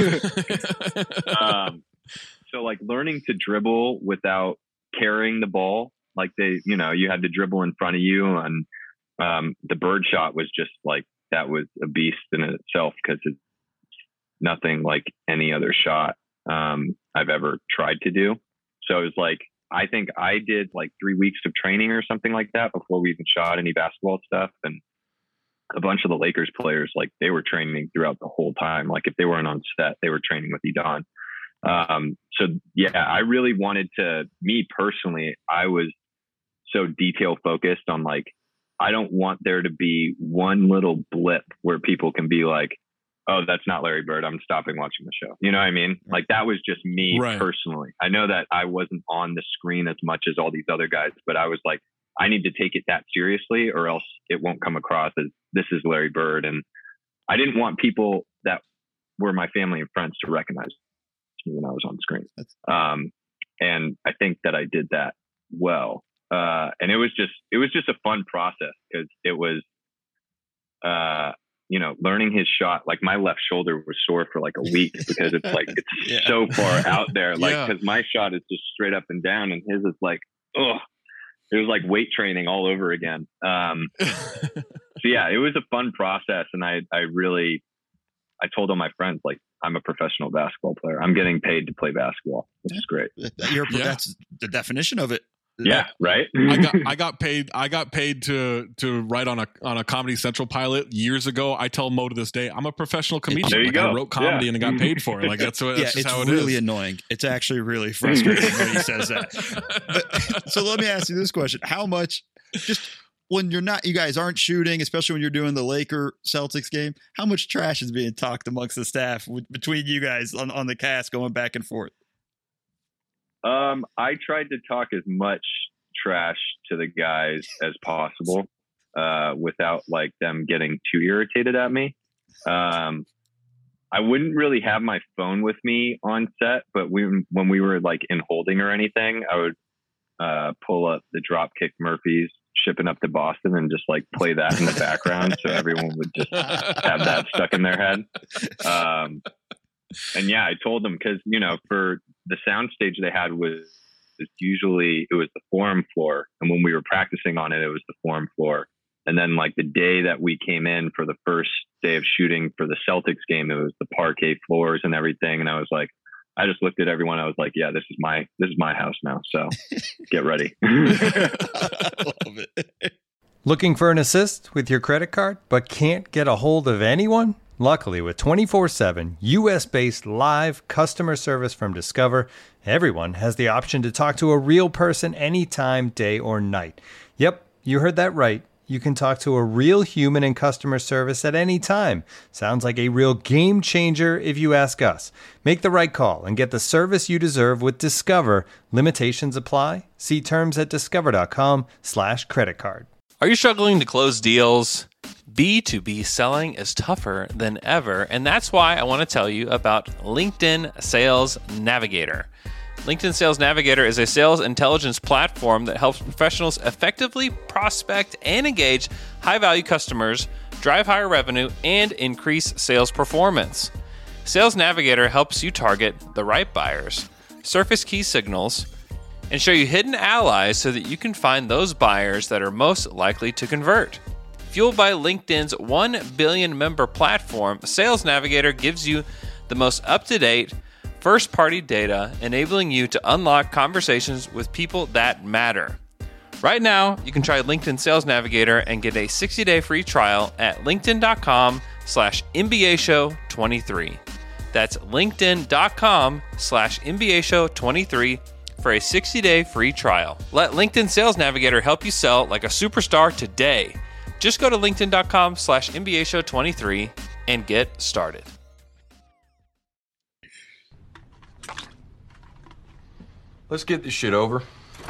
So like learning to dribble without carrying the ball, like you had to dribble in front of you, and the Bird shot was just like, that was a beast in itself, because it's nothing like any other shot I've ever tried to do. So it was like, I think I did like 3 weeks of training or something like that before we even shot any basketball stuff. And a bunch of the Lakers players, like they were training throughout the whole time. Like if they weren't on set, they were training with Edon. So yeah, I really wanted to, me personally, I was so detail focused on like, I don't want there to be one little blip where people can be like, oh, that's not Larry Bird, I'm stopping watching the show. You know what I mean? Like that was just me personally. I know that I wasn't on the screen as much as all these other guys, but I was like, I need to take it that seriously or else it won't come across as this is Larry Bird. And I didn't want people that were my family and friends to recognize me when I was on screen. And I think that I did that well. And it was just a fun process, because it was, learning his shot. Like my left shoulder was sore for like a week because it's like, it's so far out there. Like, cause my shot is just straight up and down, and his is like, oh, it was like weight training all over again. So yeah, it was a fun process. And I told all my friends, like, I'm a professional basketball player. I'm getting paid to play basketball. This is great. That's the definition of it. Yeah, right. I got paid to write on a Comedy Central pilot years ago. I tell Mo to this day, I'm a professional comedian. There you go. I wrote comedy and I got paid for it. Like that's just how it is. It's really annoying. It's actually really frustrating when he says that. But, so let me ask you this question: how much, just when you guys aren't shooting, especially when you're doing the Laker Celtics game, how much trash is being talked amongst the staff between you guys on the cast going back and forth? I tried to talk as much trash to the guys as possible, without like them getting too irritated at me. I wouldn't really have my phone with me on set, but when we were like in holding or anything, I would pull up the Dropkick Murphys shipping up to Boston and just like play that in the background so everyone would just have that stuck in their head. And yeah, I told them because, for the soundstage they had was usually it was the forum floor. And when we were practicing on it, it was the forum floor. And then like the day that we came in for the first day of shooting for the Celtics game, it was the parquet floors and everything. And I was like, I just looked at everyone. I was like, yeah, this is my house now. So get ready. I love it. Looking for an assist with your credit card, but can't get a hold of anyone? Luckily, with 24/7 U.S.-based live customer service from Discover, everyone has the option to talk to a real person anytime, day or night. Yep, you heard that right. You can talk to a real human in customer service at any time. Sounds like a real game changer if you ask us. Make the right call and get the service you deserve with Discover. Limitations apply. See terms at discover.com/creditcard. Are you struggling to close deals? B2B selling is tougher than ever, and that's why I want to tell you about LinkedIn Sales Navigator. LinkedIn Sales Navigator is a sales intelligence platform that helps professionals effectively prospect and engage high-value customers, drive higher revenue, and increase sales performance. Sales Navigator helps you target the right buyers, surface key signals, and show you hidden allies so that you can find those buyers that are most likely to convert. Fueled by LinkedIn's 1 billion member platform, Sales Navigator gives you the most up-to-date, first-party data, enabling you to unlock conversations with people that matter. Right now, you can try LinkedIn Sales Navigator and get a 60-day free trial at linkedin.com/MBAshow23. That's linkedin.com/MBAshow23 for a 60-day free trial. Let LinkedIn Sales Navigator help you sell like a superstar today. Just go to linkedin.com/MBAshow23 and get started. Let's get this shit over.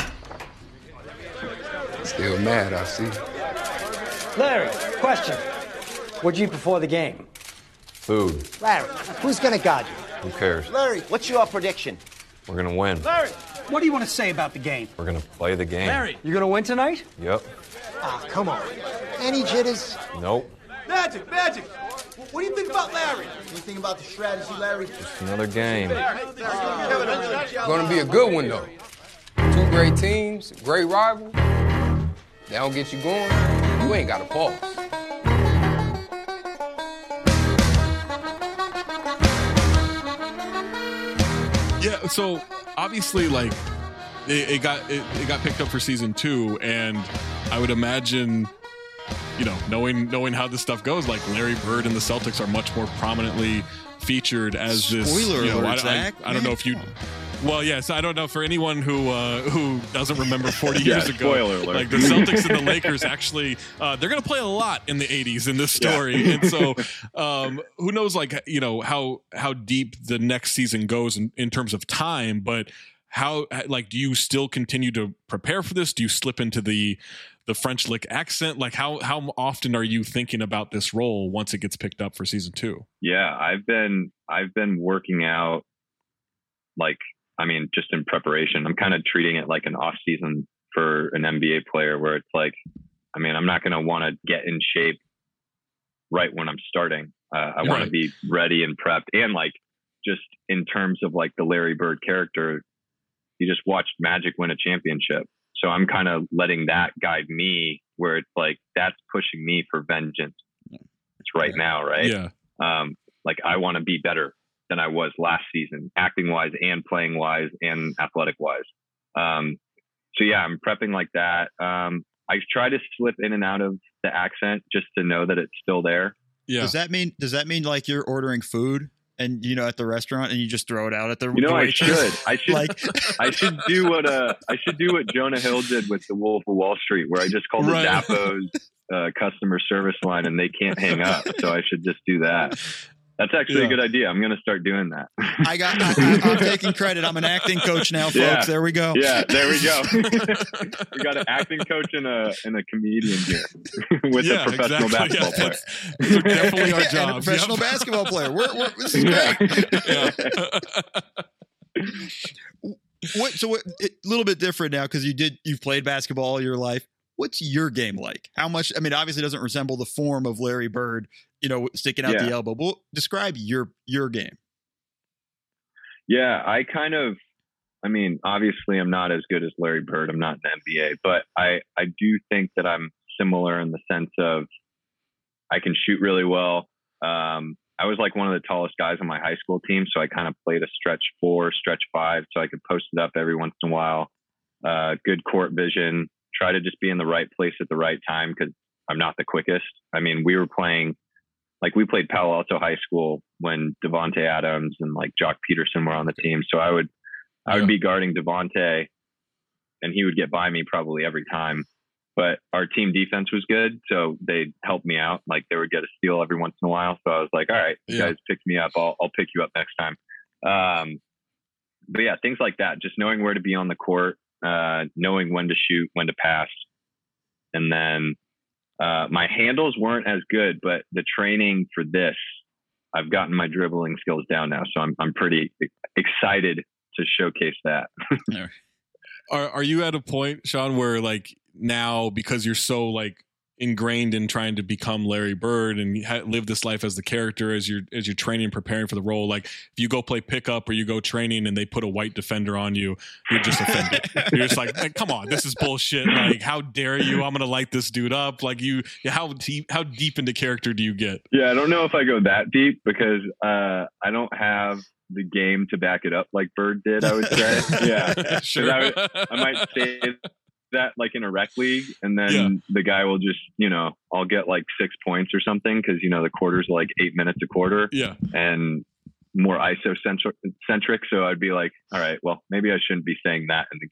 Still mad, I see. Larry, question. What'd you eat before the game? Food. Larry, who's gonna guard you? Who cares? Larry, what's your prediction? We're gonna win. Larry, what do you want to say about the game? We're gonna play the game. Larry, you gonna win tonight? Yep. Ah, come on. Any jitters? Nope. Magic! What do you think about Larry? Anything about the strategy, Larry? Just another game. Gonna be a good one, though. Two great teams, great rival. They don't get you going, you ain't got to pause. Yeah, so obviously, like, it got picked up for season 2, and I would imagine, knowing how this stuff goes, like Larry Bird and the Celtics are much more prominently featured as this. Spoiler alert, Zach. I don't know if you. Well, yes, I don't know for anyone who doesn't remember 40 years ago. Spoiler alert. Like the Celtics and the Lakers actually, they're going to play a lot in the 80s in this story, yeah. And so who knows, like how deep the next season goes in terms of time, but. How, like, do you still continue to prepare for this? Do you slip into the French lick accent? Like, how often are you thinking about this role once it gets picked up for season 2? Yeah, I've been working out, like, I mean, just in preparation. I'm kind of treating it like an off season for an NBA player, where it's like, I mean, I'm not going to want to get in shape right when I'm starting. I want to be ready and prepped, and like, just in terms of like the Larry Bird character. You just watched Magic win a championship. So I'm kind of letting that guide me, where it's like, that's pushing me for vengeance. It's right now, right? Yeah. Like, I want to be better than I was last season, acting wise and playing wise and athletic wise. So yeah, I'm prepping like that. I try to slip in and out of the accent just to know that it's still there. Yeah. Does that mean like you're ordering food and at the restaurant and you just throw it out at the I should do what Jonah Hill did with The Wolf of Wall Street, where I just call the Zappos customer service line and they can't hang up. So I should just do that. That's actually a good idea. I'm going to start doing that. I'm taking credit. I'm an acting coach now, folks. Yeah. There we go. Yeah, there we go. We got an acting coach and a comedian here with a professional basketball player. Those are definitely our jobs. And a professional basketball player. This is great. A little bit different now because you've played basketball all your life. What's your game like? How much? I mean, obviously, it doesn't resemble the form of Larry Bird, sticking out the elbow. But describe your game. Yeah, obviously, I'm not as good as Larry Bird. I'm not in the NBA, but I do think that I'm similar in the sense of I can shoot really well. I was like one of the tallest guys on my high school team, so I kind of played a stretch 4, stretch 5, so I could post it up every once in a while. Good court vision. Try to just be in the right place at the right time because I'm not the quickest. I mean, we played Palo Alto High School when Devontae Adams and like Jock Peterson were on the team. So I would be guarding Devontae and he would get by me probably every time. But our team defense was good, so they'd help me out. Like they would get a steal every once in a while. So I was like, all right, you guys picked me up. I'll pick you up next time. But yeah, things like that. Just knowing where to be on the court. Knowing when to shoot, when to pass. And then my handles weren't as good, but the training for this, I've gotten my dribbling skills down now. So I'm pretty excited to showcase that. Are you at a point, Sean, where like now, because you're so like ingrained in trying to become Larry Bird and live this life as the character as you're training and preparing for the role, like if you go play pickup or you go training and they put a white defender on you, you're just offended. You're just like, come on, this is bullshit. Like, how dare you? I'm gonna light this dude up. Like how deep into character do you get? Yeah, I don't know if I go that deep because I don't have the game to back it up like Bird did, I would say. Yeah, sure. I might say that like in a rec league, and then the guy will just, I'll get like 6 points or something because the quarter's like 8 minutes a quarter. Yeah, and more ISO centric. So I'd be like, all right, well, maybe I shouldn't be saying that in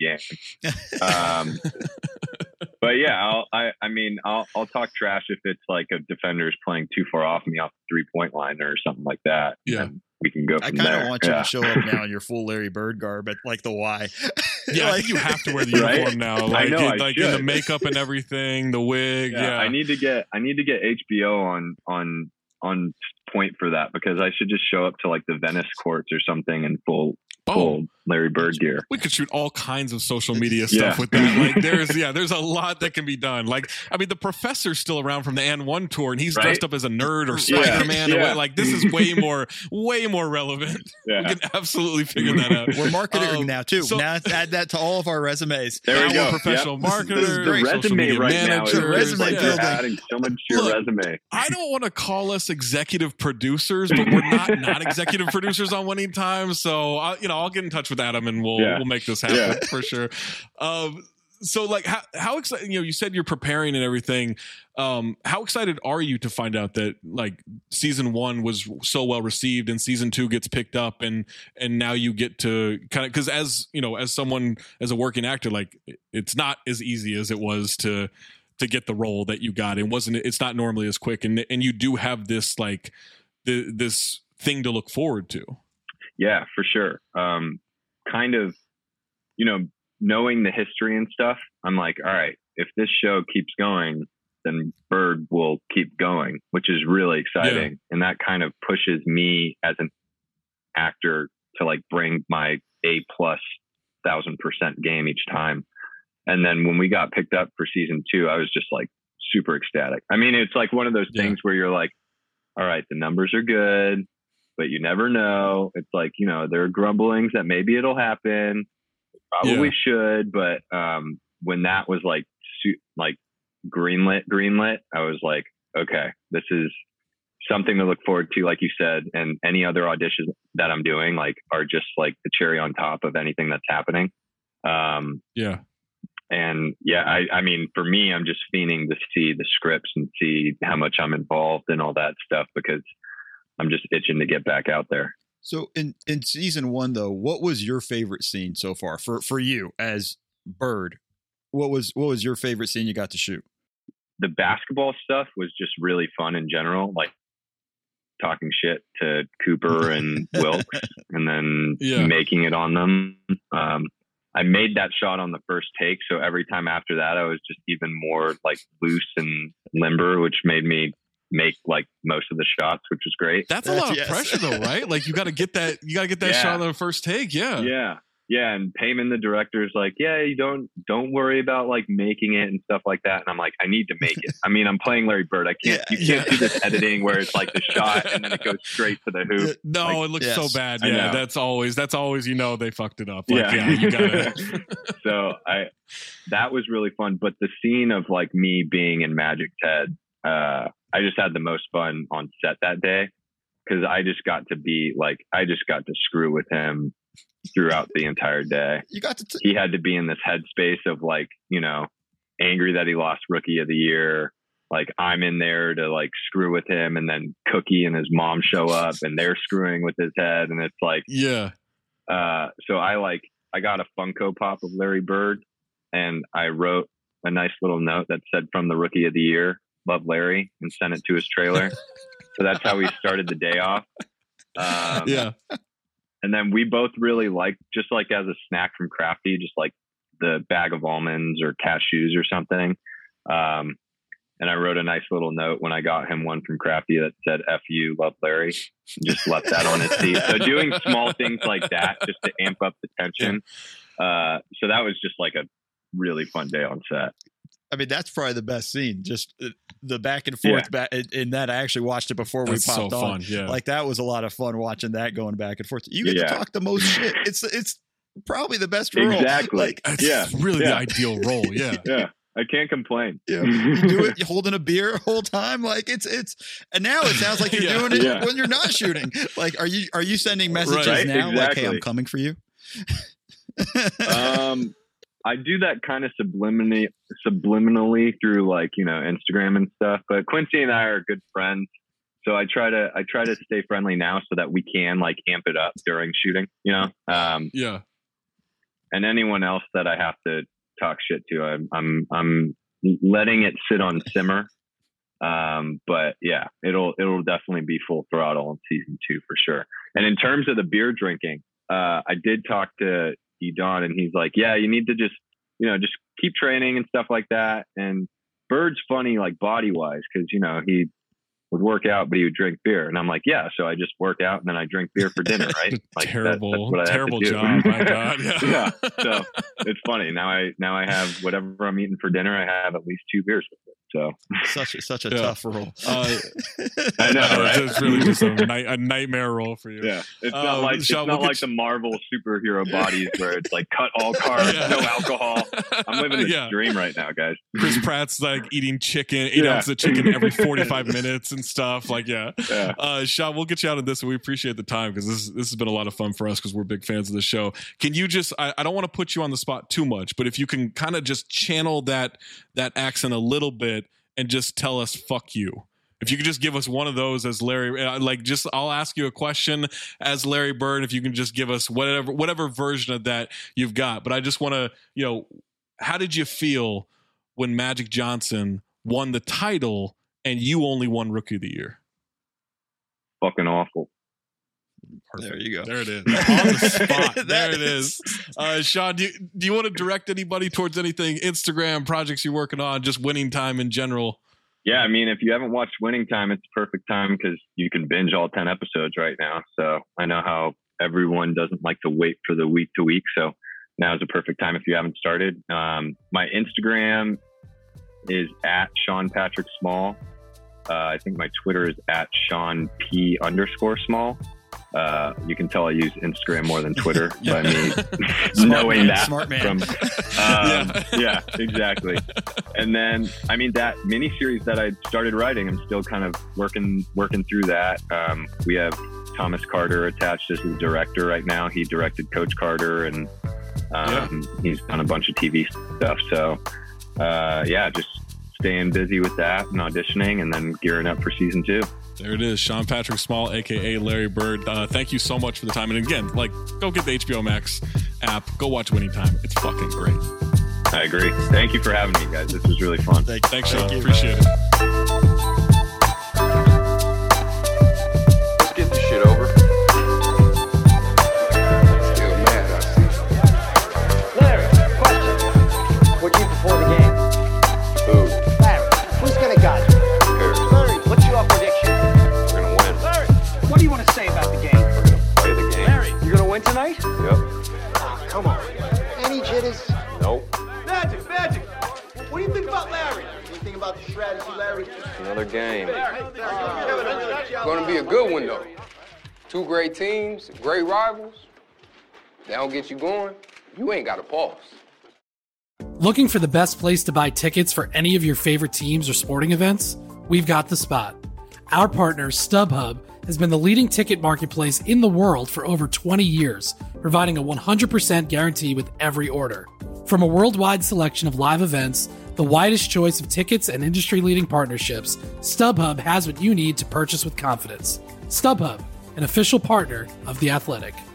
the game. But yeah, I'll talk trash if it's like a defender is playing too far off me off the 3-point line or something like that. Yeah. And we can go from there. I kind of want you to show up now in your full Larry Bird garb at like the Y. Yeah, I think you have to wear the uniform now. Like, I know, in the makeup and everything, the wig. Yeah. I need to get HBO on point for that because I should just show up to like the Venice courts or something in full Larry Bird gear. We could shoot all kinds of social media stuff with that. Like there's a lot that can be done. Like, I mean, the professor's still around from the N1 tour and he's dressed up as a nerd or Spider-Man. Yeah. Like this is way more relevant. Yeah. We can absolutely figure that out. We're marketing now too. Now add that to all of our resumes. There we go. We're professional marketers. This is the resume right managers. now. Resume building. Adding so much to your resume. I don't want to call us executive producers, but we're not executive producers on Winning Time. So I'll get in touch with Adam and we'll make this happen for sure. So like how excited, you said you're preparing and everything. How excited are you to find out that like season 1 was so well received and season 2 gets picked up and now you get to kind of, cause as a working actor, like it's not as easy as it was to get the role that you got. It's not normally as quick. And you do have this like this thing to look forward to. Yeah, for sure. Kind of, knowing the history and stuff, I'm like, all right, if this show keeps going, then Bird will keep going, which is really exciting. Yeah. And that kind of pushes me as an actor to like bring my A+ 1,000% game each time. And then when we got picked up for season 2, I was just like super ecstatic. I mean, it's like one of those things where you're like, all right, the numbers are good, but you never know. It's like, there are grumblings that maybe it'll happen. It probably should. But when that was like greenlit, I was like, okay, this is something to look forward to, like you said. And any other auditions that I'm doing like are just like the cherry on top of anything that's happening. And yeah, I mean, for me, I'm just fiending to see the scripts and see how much I'm involved in all that stuff, because I'm just itching to get back out there. So in season 1, though, what was your favorite scene so far for you as Bird? What was your favorite scene you got to shoot? The basketball stuff was just really fun in general, like talking shit to Cooper and Wilkes and then making it on them. I made that shot on the first take, so every time after that, I was just even more like loose and limber, which made me make like most of the shots, which was great. That's a lot of pressure, though, right? Like you got to get that shot on the first take. Yeah. And Payman, the director, is like, yeah, you don't worry about like making it and stuff like that. And I'm like, I need to make it. I mean, I'm playing Larry Bird. You can't do this editing where it's like the shot and then it goes straight to the hoop. No, like, it looks so bad. Yeah, that's always they fucked it up. Like, you gotta. So that was really fun. But the scene of like me being in Magic Ted, I just had the most fun on set that day, because I just got to screw with him throughout the entire day. You got to he had to be in this headspace of like, angry that he lost Rookie of the Year. Like I'm in there to like screw with him, and then Cookie and his mom show up and they're screwing with his head, and it's like so I got a Funko Pop of Larry Bird, and I wrote a nice little note that said, "From the Rookie of the Year, love Larry," and sent it to his trailer. So that's how we started the day off. And then we both really liked, just like as a snack from Crafty, just like the bag of almonds or cashews or something. And I wrote a nice little note when I got him one from Crafty that said, "F you, love Larry." Just left that on his seat. So doing small things like that just to amp up the tension. So that was just like a really fun day on set. I mean, that's probably the best scene. Just the back and forth in that. I actually watched it before we popped on. Fun, like that was a lot of fun watching that going back and forth. You get to talk the most shit. It's probably the best role. Exactly. Like, it's really the ideal role. Yeah. I can't complain. Yeah. You do it holding a beer the whole time. Like it's and now it sounds like you're doing it when you're not shooting. Like are you sending messages now? Exactly. Like, hey, I'm coming for you? I do that kind of subliminally through like, Instagram and stuff, but Quincy and I are good friends. So I try to stay friendly now so that we can like amp it up during shooting, and anyone else that I have to talk shit to, I'm letting it sit on simmer. But yeah, it'll definitely be full throttle in season 2 for sure. And in terms of the beer drinking, I did talk to Don, and he's like, yeah, you need to just keep training and stuff like that. And Bird's funny, like body wise, because he would work out, but he would drink beer. And I'm like, yeah, so I just work out and then I drink beer for dinner, right? Like terrible job. My God. Yeah. So it's funny. Now I have whatever I'm eating for dinner, I have at least 2 beers with it. So such a tough role. I know, right? It's really just a nightmare role for you. Yeah, it's not like the Marvel superhero bodies where it's like cut all carbs, no alcohol. I'm living this dream right now, guys. Chris Pratt's like eating 8 ounces of chicken every 45 minutes and stuff. Like, Sean, we'll get you out of this, and we appreciate the time because this has been a lot of fun for us because we're big fans of the show. Can you just? I don't want to put you on the spot too much, but if you can kind of just channel that accent a little bit and just tell us "fuck you." If you could just give us one of those as Larry, I'll ask you a question as Larry Bird. If you can just give us whatever version of that you've got. But I just want to, how did you feel when Magic Johnson won the title and you only won Rookie of the Year? Fucking awful. Perfect. There you go. There it is. On the spot. There it is. Sean, do you want to direct anybody towards anything? Instagram, projects you're working on, just Winning Time in general? Yeah, I mean, if you haven't watched Winning Time, it's the perfect time because you can binge all 10 episodes right now. So I know how everyone doesn't like to wait for the week to week. So now is the perfect time if you haven't started. My Instagram is at Sean Patrick Small. I think my Twitter is at Sean P_Small. You can tell I use Instagram more than Twitter by me knowing that. Smart man. Yeah, exactly. And then, I mean, that miniseries that I started writing, I'm still kind of working through that. We have Thomas Carter attached as the director right now. He directed Coach Carter and He's done a bunch of TV stuff. So, just staying busy with that and auditioning and then gearing up for season 2. There it is, Sean Patrick Small, a.k.a. Larry Bird. Thank you so much for the time. And again, go get the HBO Max app. Go watch Winning Time. It's fucking great. I agree. Thank you for having me, guys. This was really fun. Thanks, Sean. Appreciate it. Let's get this shit over. Still mad, I see. Larry, question. What'd you before the game? Who? Larry, who's gonna guide you? Larry, what's your prediction? We're gonna win. Larry, what do you want to say about the game? We're gonna play the game. Larry, you're gonna win tonight? Yep. Oh, come on. Any jitters? Nope. Magic. What do you think about Larry? Anything about the strategy, Larry? Another game. Gonna be a good one, though. 2 great teams, great rivals. They don't get you going, you ain't got to pause. Looking for the best place to buy tickets for any of your favorite teams or sporting events? We've got the spot. Our partner, StubHub, has been the leading ticket marketplace in the world for over 20 years, providing a 100% guarantee with every order. From a worldwide selection of live events, the widest choice of tickets and industry-leading partnerships, StubHub has what you need to purchase with confidence. StubHub, an official partner of The Athletic.